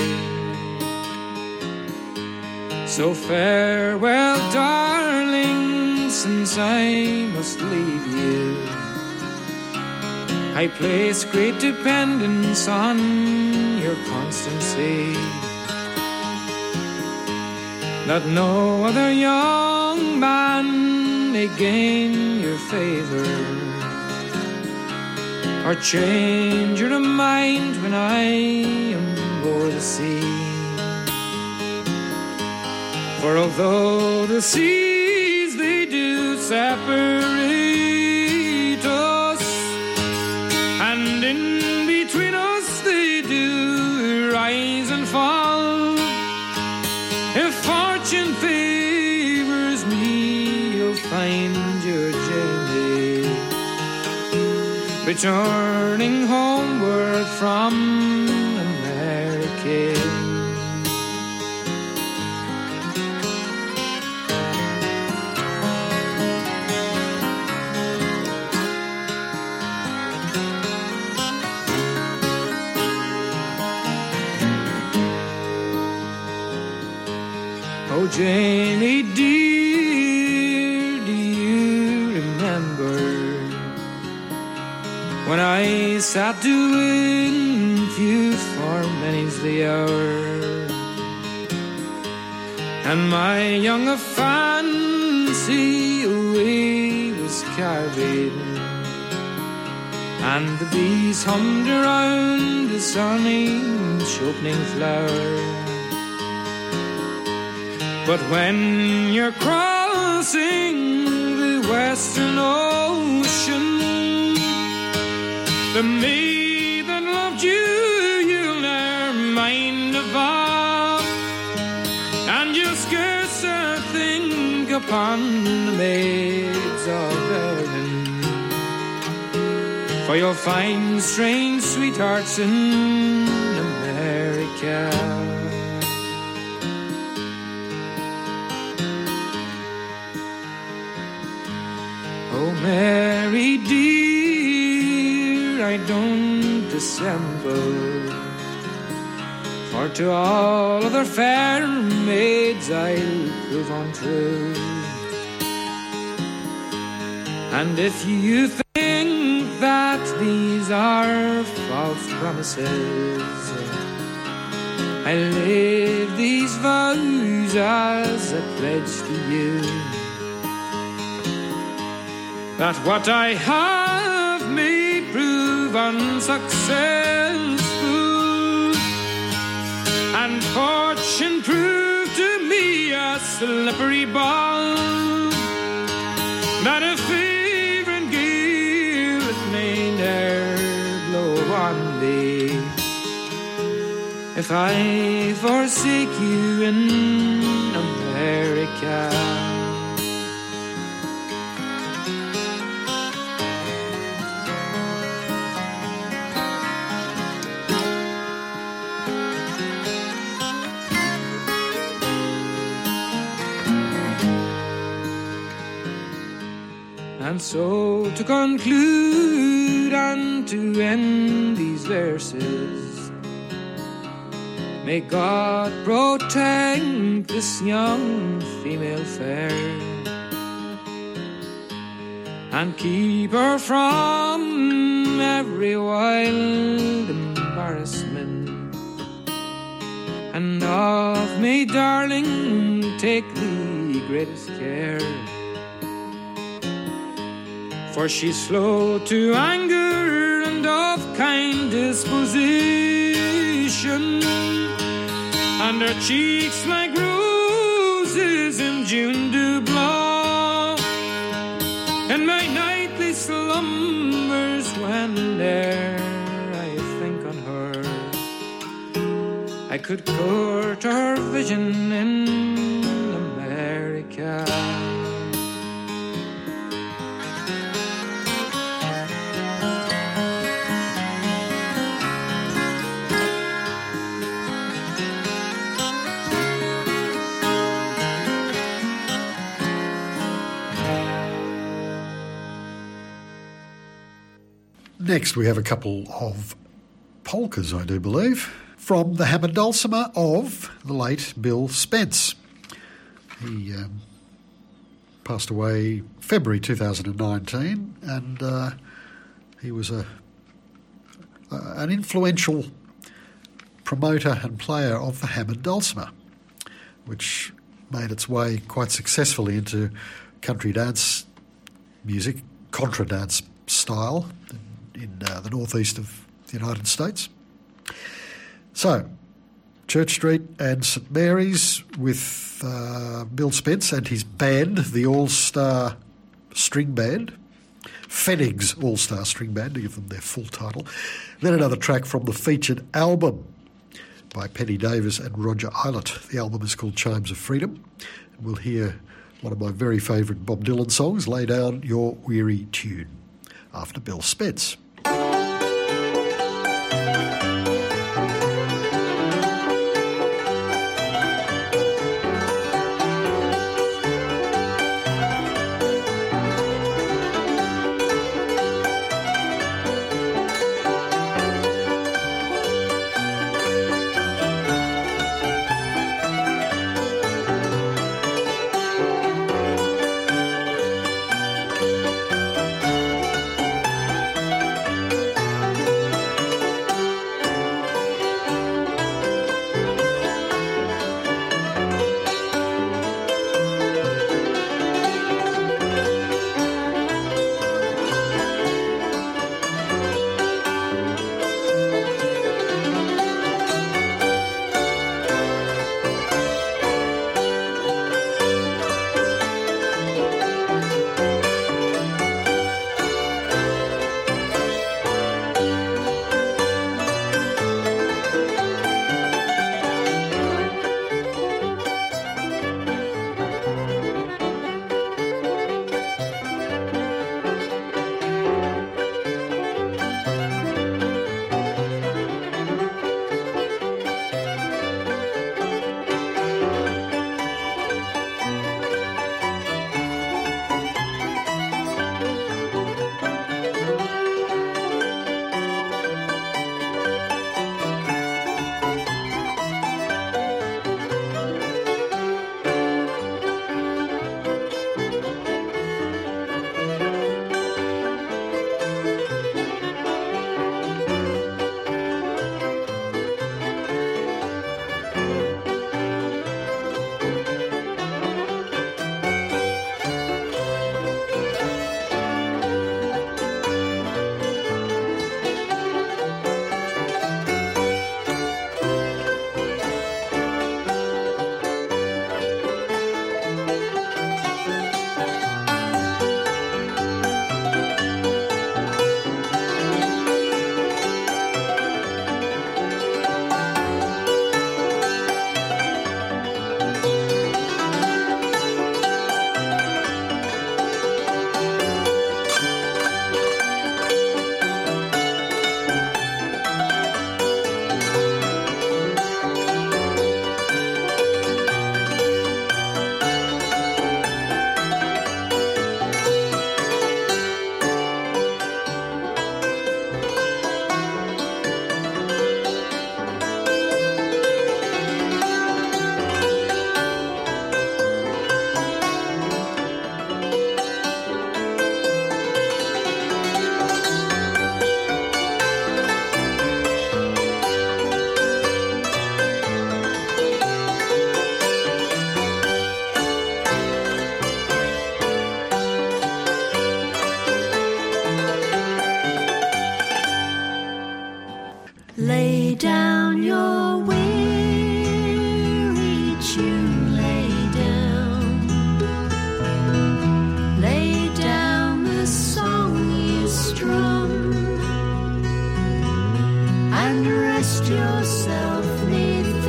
Speaker 2: So farewell, darling, since I must leave you. I place great dependence on your constancy, that no other young man may gain your favor or change your mind when I am o'er the sea. For although the seas they do separate us, and in between us they do rise and fall, if fortune favors me, you'll find your Jamie returning homeward from America. Oh, Janie dear, do you remember when I sat doing few for many's the hour, and my young fancy away was carried and the bees hummed around the sunny opening flower. But when you're crossing the western ocean, the maid that loved you you'll ne'er mind of, and you'll scarce uh, think upon the maids of Erin, for you'll find strange sweethearts in America. Oh, Mary dear, I don't dissemble, for to all other fair maids I'll prove untrue. And if you think that these are false promises, I leave these vows as a pledge to you, that what I have may prove unsuccessful, and fortune prove to me a slippery ball, that a favourite gale it may ne'er blow on thee, if I forsake you in America. And so to conclude and to end these verses, may God protect this young female fair, and keep her from every wild embarrassment, and of me, darling, take the greatest care, for she's slow to anger and of kind disposition, and her cheeks like roses in June do blow. And my nightly slumbers, whene'er I think on her, I could court her vision in America.
Speaker 1: Next, we have a couple of polkas, I do believe, from the Hammond Dulcimer of the late Bill Spence. He um, passed away February two thousand nineteen, and uh, he was a, a an influential promoter and player of the Hammond Dulcimer, which made its way quite successfully into country dance music, contra dance style, in uh, the northeast of the United States. So, Church Street and St Mary's with uh, Bill Spence and his band, the All-Star String Band, Pfennig's All-Star String Band, to give them their full title. Then another track from the featured album by Penny Davis and Roger Eilert. The album is called Chimes of Freedom. And we'll hear one of my very favourite Bob Dylan songs, Lay Down Your Weary Tune, after Bill Spence.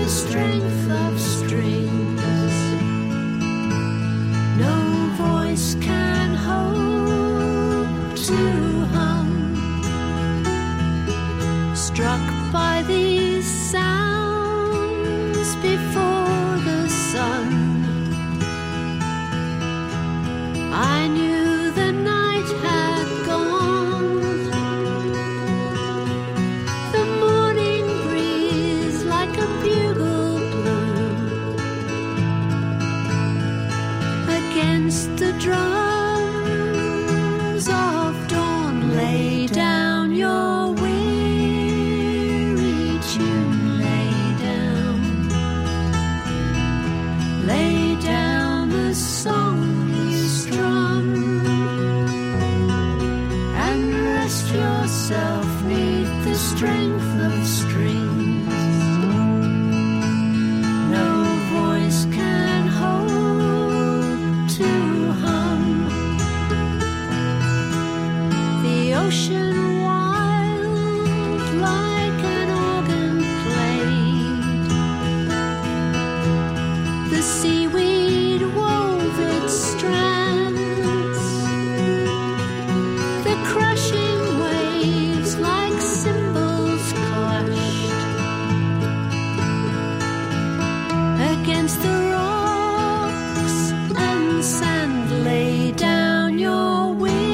Speaker 10: strength of strings. No voice can hope to hum. Struck by these sounds before the sun, I knew the night had gone. The morning breeze like a bugle blew against the drums of dawn. Lay down your weary tune, lay down, lay down the song you strum, and rest yourself neath the strength of strings. No voice can hope to hum. The ocean wild like an organ played. The seaweed wove its strands. The crashing waves like cymbals clashed against the rocks and sand. Lay down your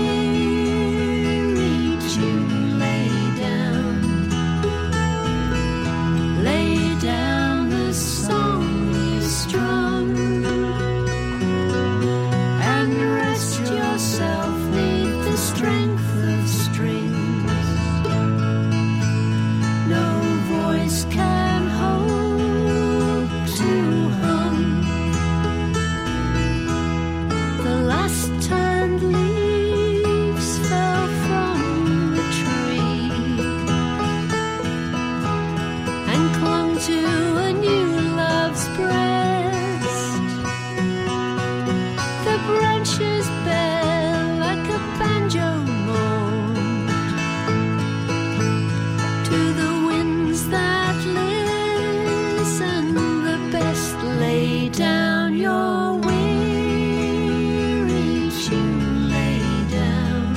Speaker 10: weary tune, lay down, lay down the song you strum, and rest yourself neath the strength of strings. No voice can hope to hum. The last turned leaves fell from the tree and clung to a new love's breast. The branches bare like a banjo moaned to the winds that listen the best. Lay down your weary tune, lay down,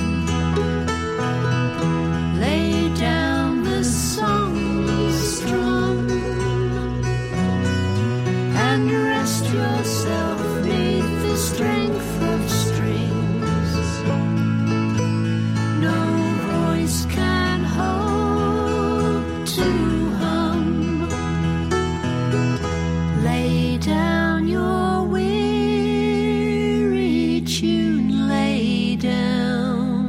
Speaker 10: lay down the song you strum, and rest yourself neath the strength of strings. No voice can hope to hum. Lay down your weary tune, lay down.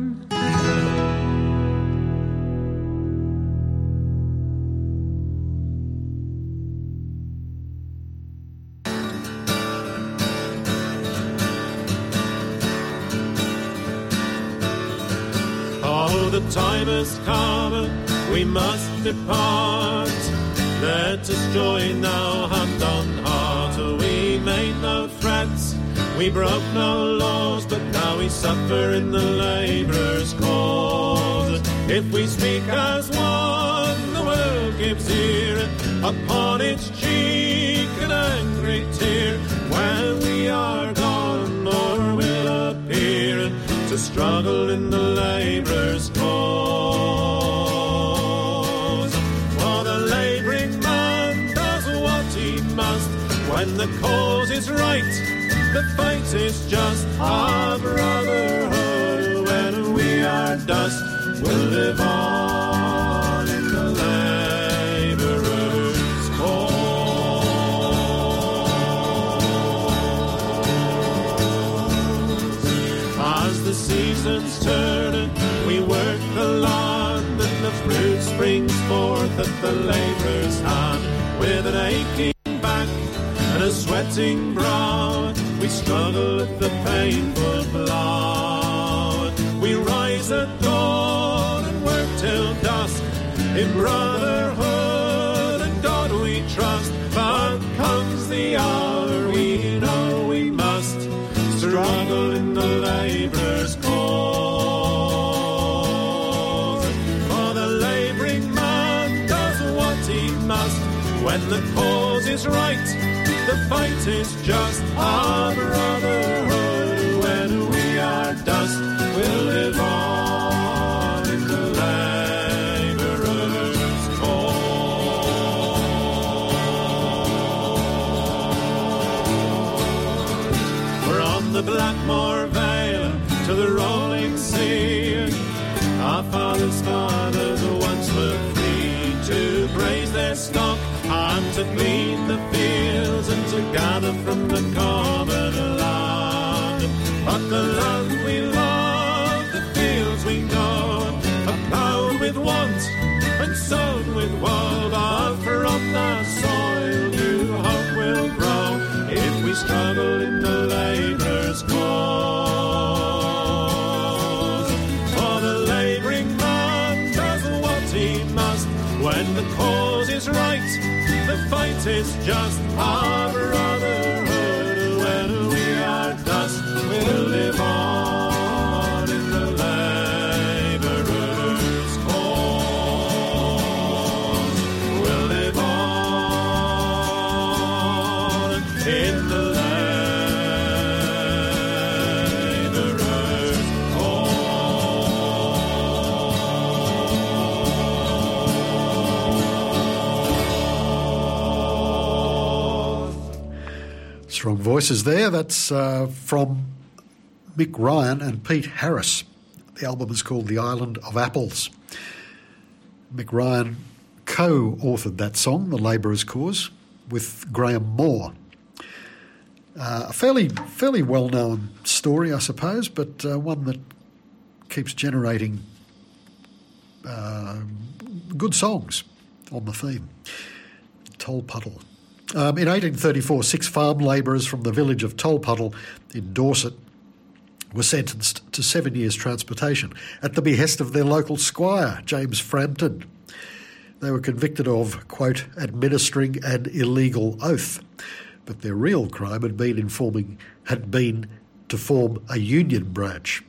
Speaker 3: Oh, the time has come, we must depart. Let us join now, hand on heart. We made no threats, we broke no laws, but now we suffer in the labourers' cause. If we speak as one, the world gives ear. Upon its cheek an angry tear. When we are gone, more will appear to struggle in the labourers' cause. For the labouring man does what he must. When the cause is right, the fight is just. Our brotherhood, when we are dust, will live on in the labourers' cause. As the seasons turn, we work the land, and the fruit springs forth at the labourer's hand. With an aching back and a sweating brow, we struggle at the painful plough. We rise at dawn and work till dusk, in brotherhood and God we trust. But comes the hour, we know we must struggle in the labourer's cause. For the labouring man does what he must. When the cause is right, the fight is just. Our brotherhood, when we are dust, will live on in the labourer's cause. From the Blackmore Vale to the rolling sea, our fathers' fathers once were free to graze their stock and to clean the fields and to gather from the common land. But the land we love, the fields we know, are ploughed with want and sown with woe. But from the soil new hope will grow if we struggle in the labourer's cause. For the labouring man does what he must when the cause is right. The fight is just. Our brotherhood, when we are dust, we'll live on in the labourer's cause. We'll live on in the labourer's
Speaker 1: Strong voices there. That's uh, from Mick Ryan and Pete Harris. The album is called The Island of Apples. Mick Ryan co-authored that song, The Labourer's Cause, with Graham Moore. Uh, a fairly fairly well-known story, I suppose, but uh, one that keeps generating uh, good songs on the theme. Tolpuddle. Um, in eighteen thirty-four, six farm labourers from the village of Tolpuddle in Dorset were sentenced to seven years' transportation at the behest of their local squire, James Frampton. They were convicted of, quote, administering an illegal oath, but their real crime had been informing had been to form a union branch.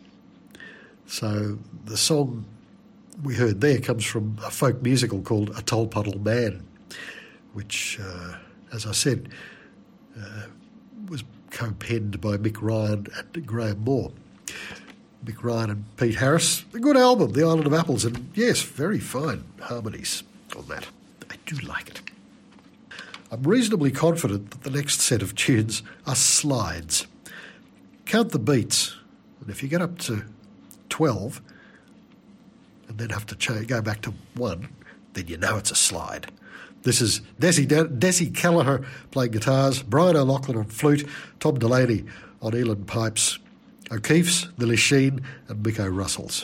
Speaker 1: So the song we heard there comes from a folk musical called A Tolpuddle Man, which, uh, as I said, uh, was co-penned by Mick Ryan and Graham Moore. Mick Ryan and Pete Harris, a good album, The Island of Apples, and yes, very fine harmonies on that. I do like it. I'm reasonably confident that the next set of tunes are slides. Count the beats, and if you get up to twelve and then have to ch- go back to one, then you know it's a slide. This is Desi, De- Desi Kelleher playing guitars, Brian O'Loughlin on flute, Tom Delaney on Elan pipes, O'Keefe's, Lily Sheen and Mick O'Russell's.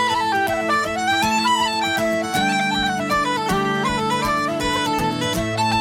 Speaker 10: Thank you.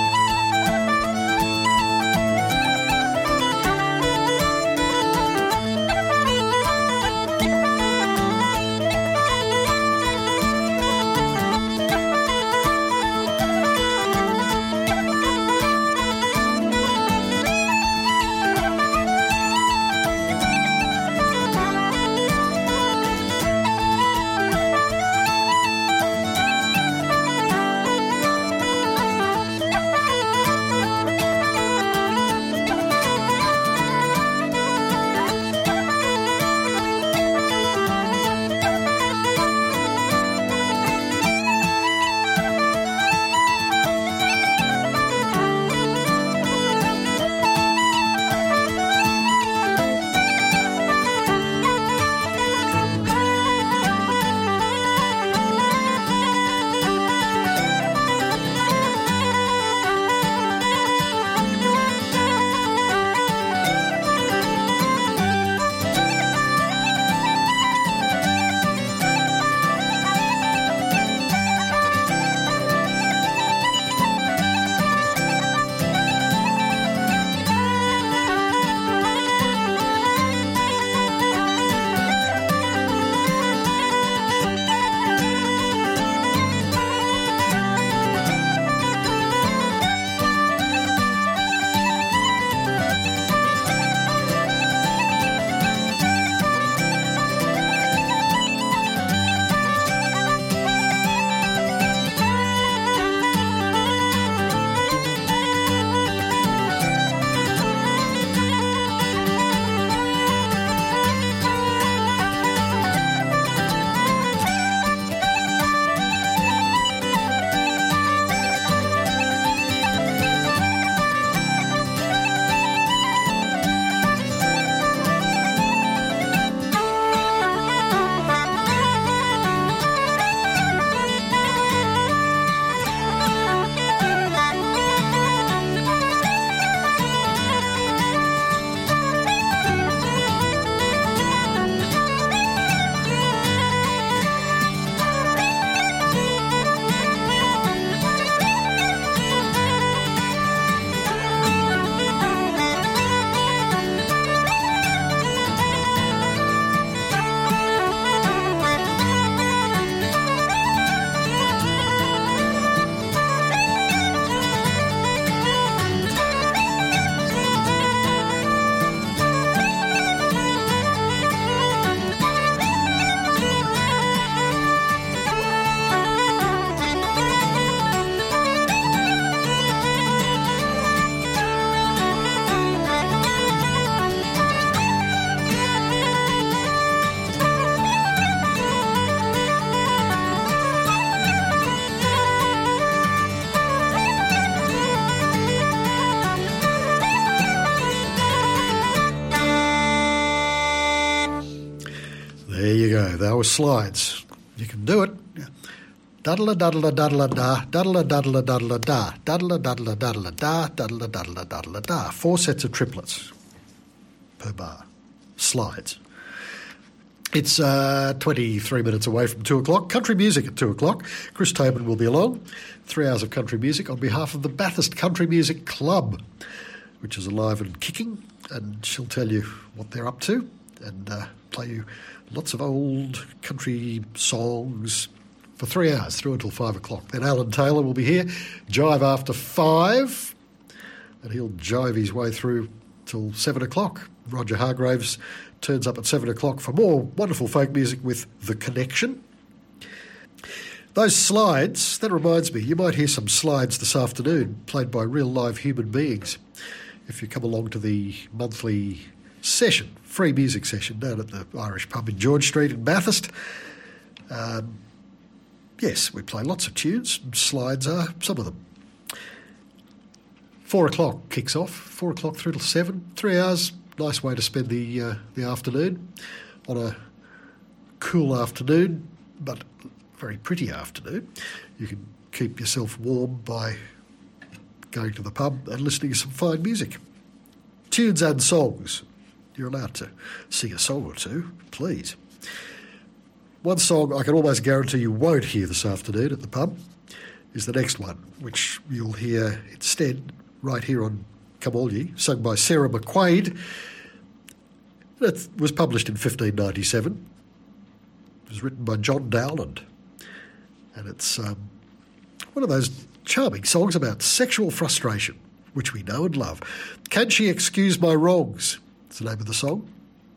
Speaker 1: go. They were slides. You can do it. Duddla duddla duddla da, duddla duddla duddla da, duddla duddla duddla da, duddla duddla duddla da. Four sets of triplets per bar. Slides. It's uh, twenty-three minutes away from two o'clock. Country music at two o'clock. Chris Tobin will be along. Three hours of country music on behalf of the Bathurst Country Music Club, which is alive and kicking, and she'll tell you what they're up to and uh, play you lots of old country songs for three hours, through until five o'clock. Then Alan Taylor will be here, jive after five, and he'll jive his way through till seven o'clock. Roger Hargraves turns up at seven o'clock for more wonderful folk music with The Connection. Those slides, that reminds me, you might hear some slides this afternoon played by real live human beings if you come along to the monthly session, free music session down at the Irish Pub in George Street in Bathurst. Um, yes, we play lots of tunes. Slides are some of them. Four o'clock kicks off, four o'clock through till seven, three hours. Nice way to spend the uh, the afternoon on a cool afternoon, but very pretty afternoon. You can keep yourself warm by going to the pub and listening to some fine music. Tunes and songs. You're allowed to sing a song or two, please. One song I can almost guarantee you won't hear this afternoon at the pub is the next one, which you'll hear instead right here on Come All Ye, sung by Sarah McQuaid. It was published in fifteen ninety-seven. It was written by John Dowland. And it's um, one of those charming songs about sexual frustration, which we know and love. Can She Excuse My Wrongs? It's the name of the song.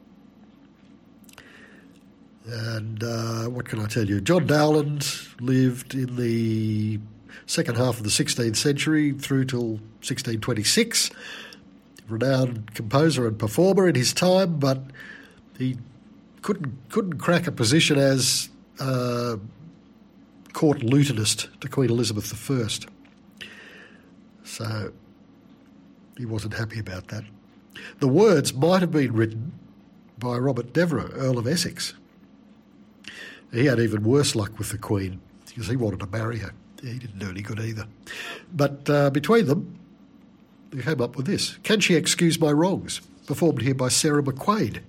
Speaker 1: And uh, what can I tell you? John Dowland lived in the second half of the sixteenth century through till sixteen twenty-six. Renowned composer and performer in his time, but he couldn't couldn't crack a position as uh, court lutenist to Queen Elizabeth the First. So he wasn't happy about that. The words might have been written by Robert Devereux, Earl of Essex. He had even worse luck with the Queen because he wanted to marry her. He didn't do any good either. But uh, between them, they came up with this. Can She Excuse My Wrongs? Performed here by Sarah McQuaid.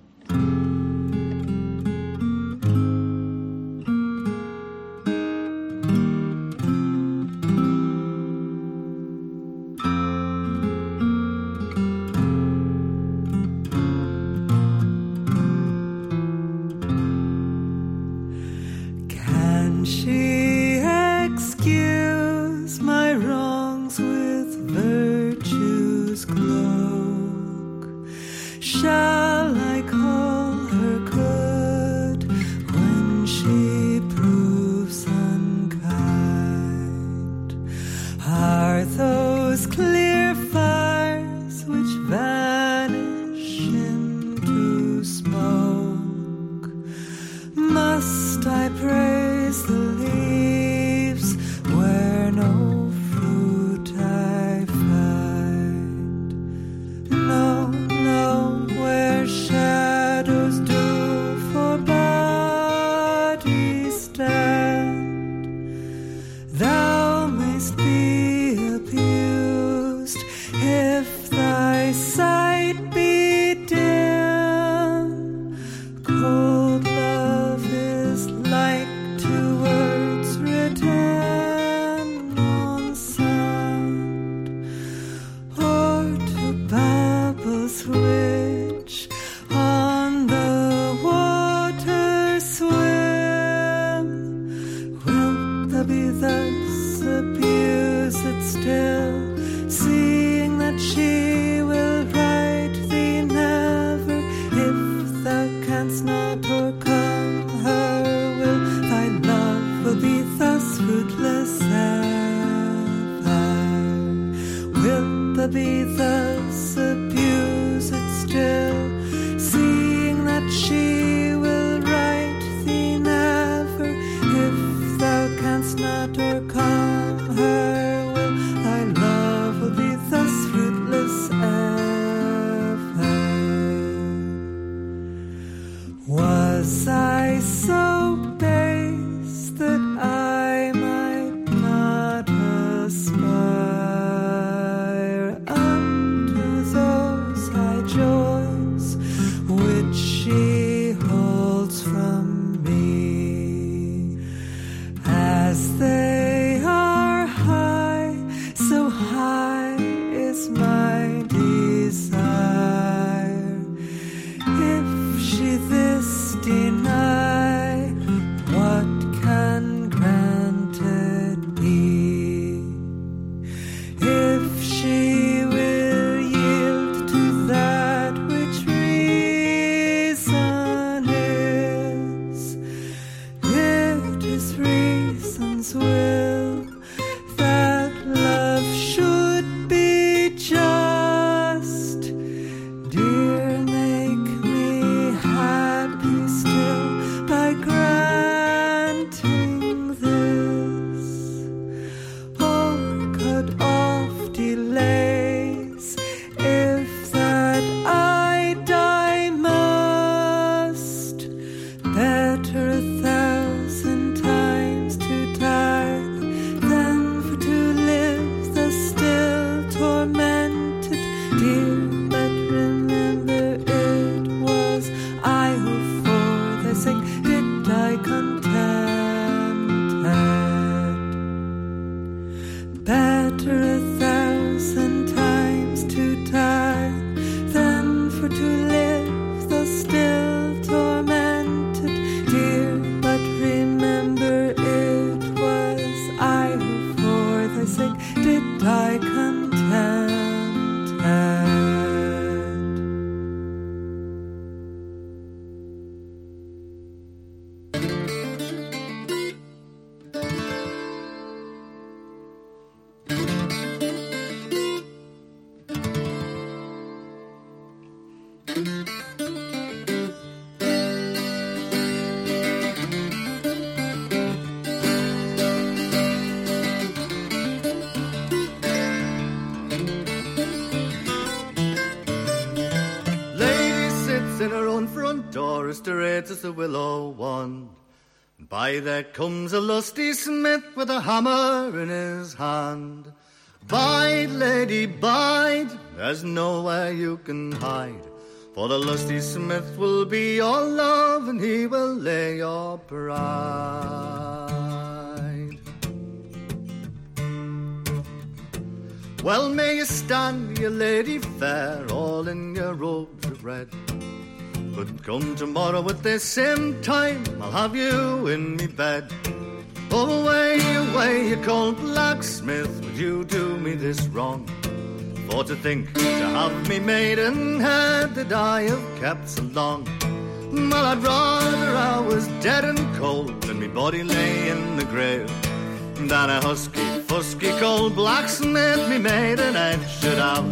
Speaker 2: Can she excuse my wrongs with virtue's cloak? Shall I call her good when she proves unkind? Are those clear fires which vanish into smoke? Must I praise the leaves where no fruit I find? No, no, where shadows do for bodies stand. Thou mayst be abused if thy sight be dim. Cold love is like to words written on sand, or to babbles which on the water swim. Wilt thou be thus abused still, seeing that she will right thee never? If thou canst not o'ercome her will, thy love will be thus fruitless ever. Wilt thou be thus abused still, seeing that she will right thee never? If thou canst not o'ercome her will, thy love will be thus fruitless ever. Was I
Speaker 9: so base that I might not aspire unto those high joys which she holds from me, as they are high, so high is my desire. If she this deny, what can granted be? If she will yield to that which reason is, it is reason's will that love should be just. Dear, make me happy still by granting this, or cut off delays if that I die must. Better a thousand times to die than for to live thus still tormented. Dear, but remember it was I who for thy sake did die contented. Better a thousand times to die than for to live thus still tormented. Dear, but remember it was I who for thy sake did die contented.
Speaker 11: Lady sits in her own front door as straight as the willow wand. And by there comes a lusty smith with a hammer in his hand. Bide, lady, bide, there's nowhere you can hide. For the lusty smith will be your love, and he will lay your pride. Well may you stand, you lady fair, all in your robes of red. But come tomorrow at this same time, I'll have you in me bed. Oh, away, away, you cold blacksmith, would you do me this wrong? For to think to have me maidenhead that I have kept so long. Well, I'd rather I was dead and cold than me body lay in the grave, than a husky, fusky, cold blacksmith me maidenhead should have.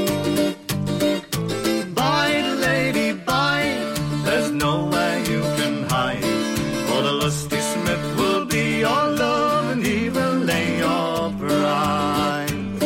Speaker 11: Bide, lady, bide, there's nowhere you can hide. For the lusty smith will be your love, and he will lay your pride.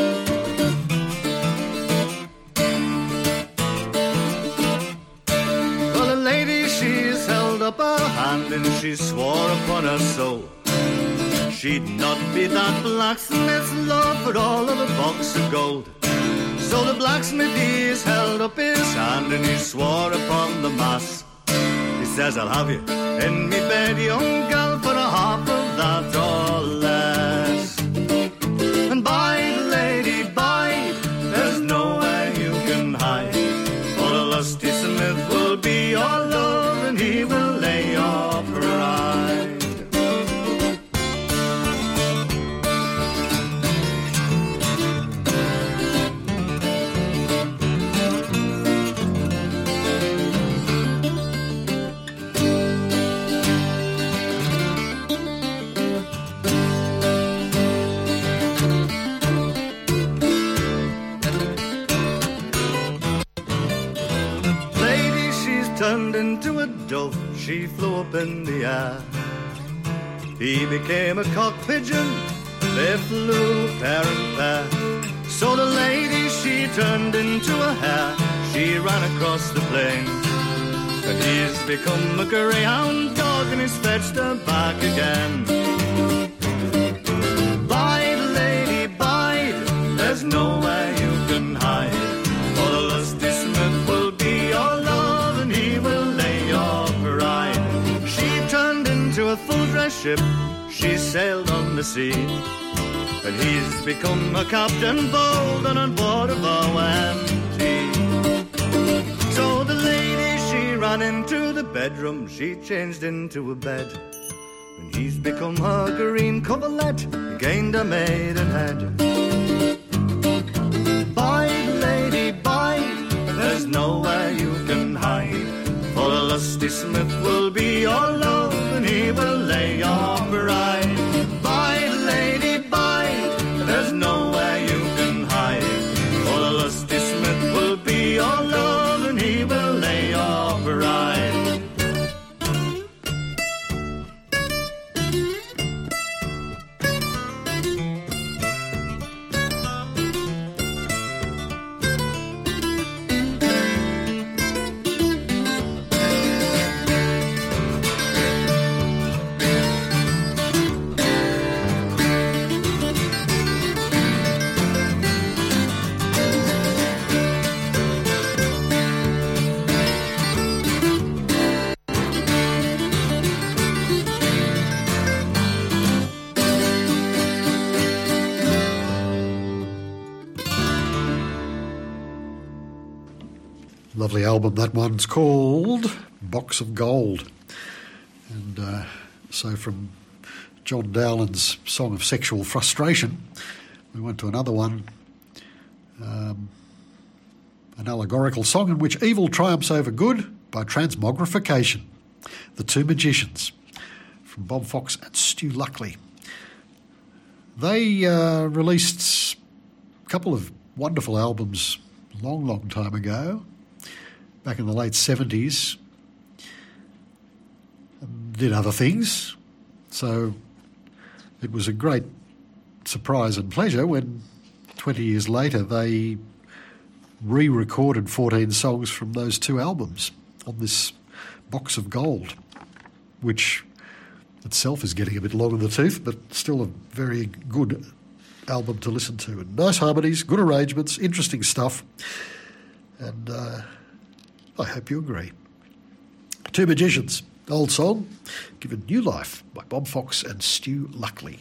Speaker 11: Well, the lady, she's held up her hand, and she swore upon her soul she'd not be that blacksmith's love for all of a box of gold. So the blacksmith, he's held up his hand, and he swore upon the mass. He says, I'll have you in me bed, young gal, for a half of that or less. And bide, lady, bide, there's nowhere you can hide. For the lusty smith will be your love, and he will lay your pride. Turned into a dove, she flew up in the air. He became a cock pigeon, they flew pair and pair. So the lady, she turned into a hare, she ran across the plain. And he's become a greyhound dog and he's fetched her back again. Bide, lady, bide, there's nowhere you can hide, for the lusty smith will be your love and he will lay your pride. She turned into a full-dress ship, she sailed on the sea, and he's become a captain bold and on board of O M G. So the lady, she ran into the bedroom, she changed into a bed, and he's become her green coverlet, gained a maidenhead. Bide, lady, bide, there's nowhere you can hide, for the lusty smith will be your love and he will lay your bride. Bide, lady, bide, there's nowhere you can hide, for the lusty smith will be your love and he will lay your bride.
Speaker 1: Lovely album, that one's called Box of Gold. And uh, so from John Dowland's Song of Sexual Frustration, we went to another one, um, an allegorical song in which evil triumphs over good by transmogrification. The Two Magicians, from Bob Fox and Stu Luckley. They uh, released a couple of wonderful albums a long, long time ago, back in the late seventies. Did other things. So it was a great surprise and pleasure when twenty years later they re-recorded fourteen songs from those two albums on this Box of Gold, which itself is getting a bit long in the tooth, but still a very good album to listen to. And nice harmonies, good arrangements, interesting stuff. And uh, I hope you agree. Two Magicians, old song, given new life by Bob Fox and Stu Luckley.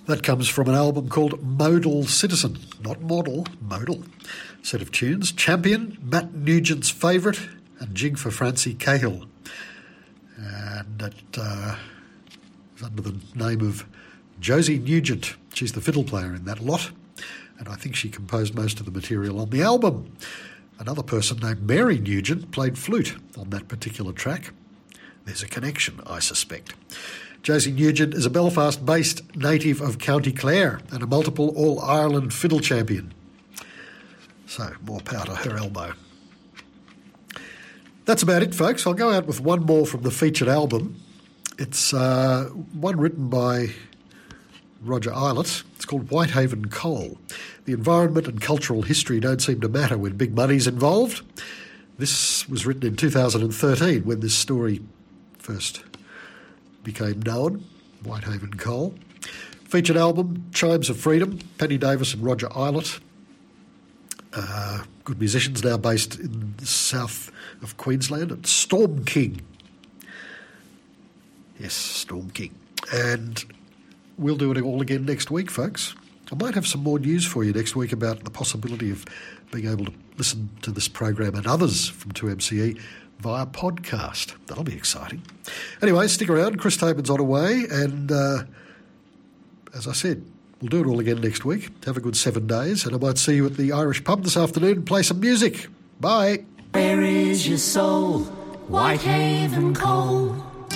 Speaker 1: That comes from an album called Modal Citizen, not model, modal. Set of tunes, Champion, Matt Nugent's Favourite, and Jig for Francie Cahill. And it uh, is under the name of Josie Nugent. She's the fiddle player in that lot, and I think she composed most of the material on the album. Another person named Mary Nugent played flute on that particular track. There's a connection, I suspect. Josie Nugent is a Belfast-based native of County Clare and a multiple All-Ireland fiddle champion. So, more power to her elbow. That's about it, folks. I'll go out with one more from the featured album. It's uh, one written by Roger Eilert. It's called Whitehaven Coal. The environment and cultural history don't seem to matter when big money's involved. This was written in two thousand thirteen when this story first became known, Whitehaven Coal. Featured album, Chimes of Freedom, Penny Davis and Roger Eilert. Uh, good musicians now based in the south of Queensland at Storm King. Yes, Storm King. And we'll do it all again next week, folks. I might have some more news for you next week about the possibility of being able to listen to this program and others from two M C E via podcast. That'll be exciting. Anyway, stick around. Chris Taben's on the way. And uh, as I said, we'll do it all again next week. Have a good seven days. And I might see you at the Irish pub this afternoon and play some music. Bye.
Speaker 10: Where is your soul? Whitehaven Coal.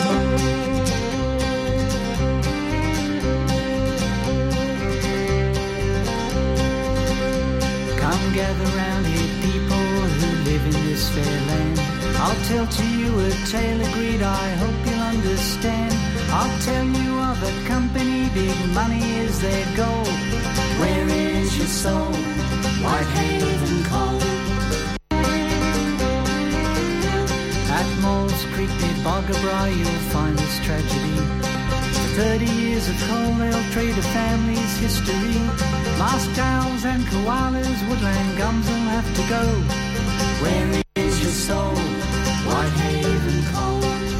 Speaker 10: Come gather round here, people who live in this fair land. I'll tell to you a tale of greed, I hope you'll understand. I'll tell you of a company, big money is their goal. Where is your soul? Whitehaven Coal. At Moles Creek near Bogabri you'll find this tragedy. For thirty years of coal they'll trade a family's history. Masked owls and koalas, woodland gums will have to go. Where is your soul? Whitehaven Coal.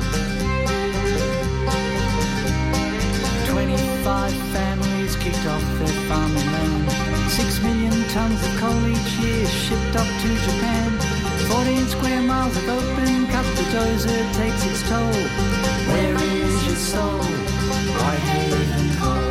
Speaker 10: Twenty-five families kicked off their farming land. Six million tons of coal each year shipped up to Japan. Fourteen square miles of open cut, the dozer takes its toll. Where is your soul? Whitehaven Coal.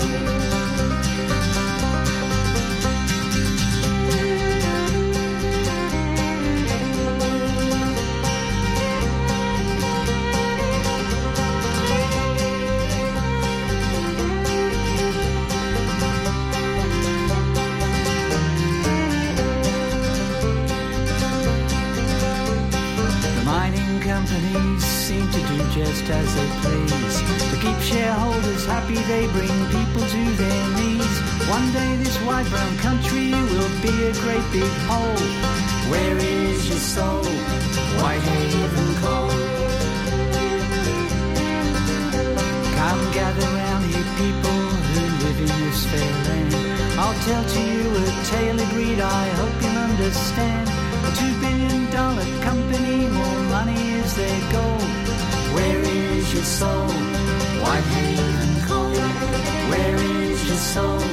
Speaker 10: Companies seem to do just as they please. To keep shareholders happy, they bring people to their knees. One day this wide brown country will be a great big hole. Where is your soul? Whitehaven Coal. Come gather round here, people who live in this fair land. I'll tell to you a tale of greed, I hope you'll understand. A two billion dollar company, more money is their goal. Where is your soul? Whitehaven Coal. Where is your soul?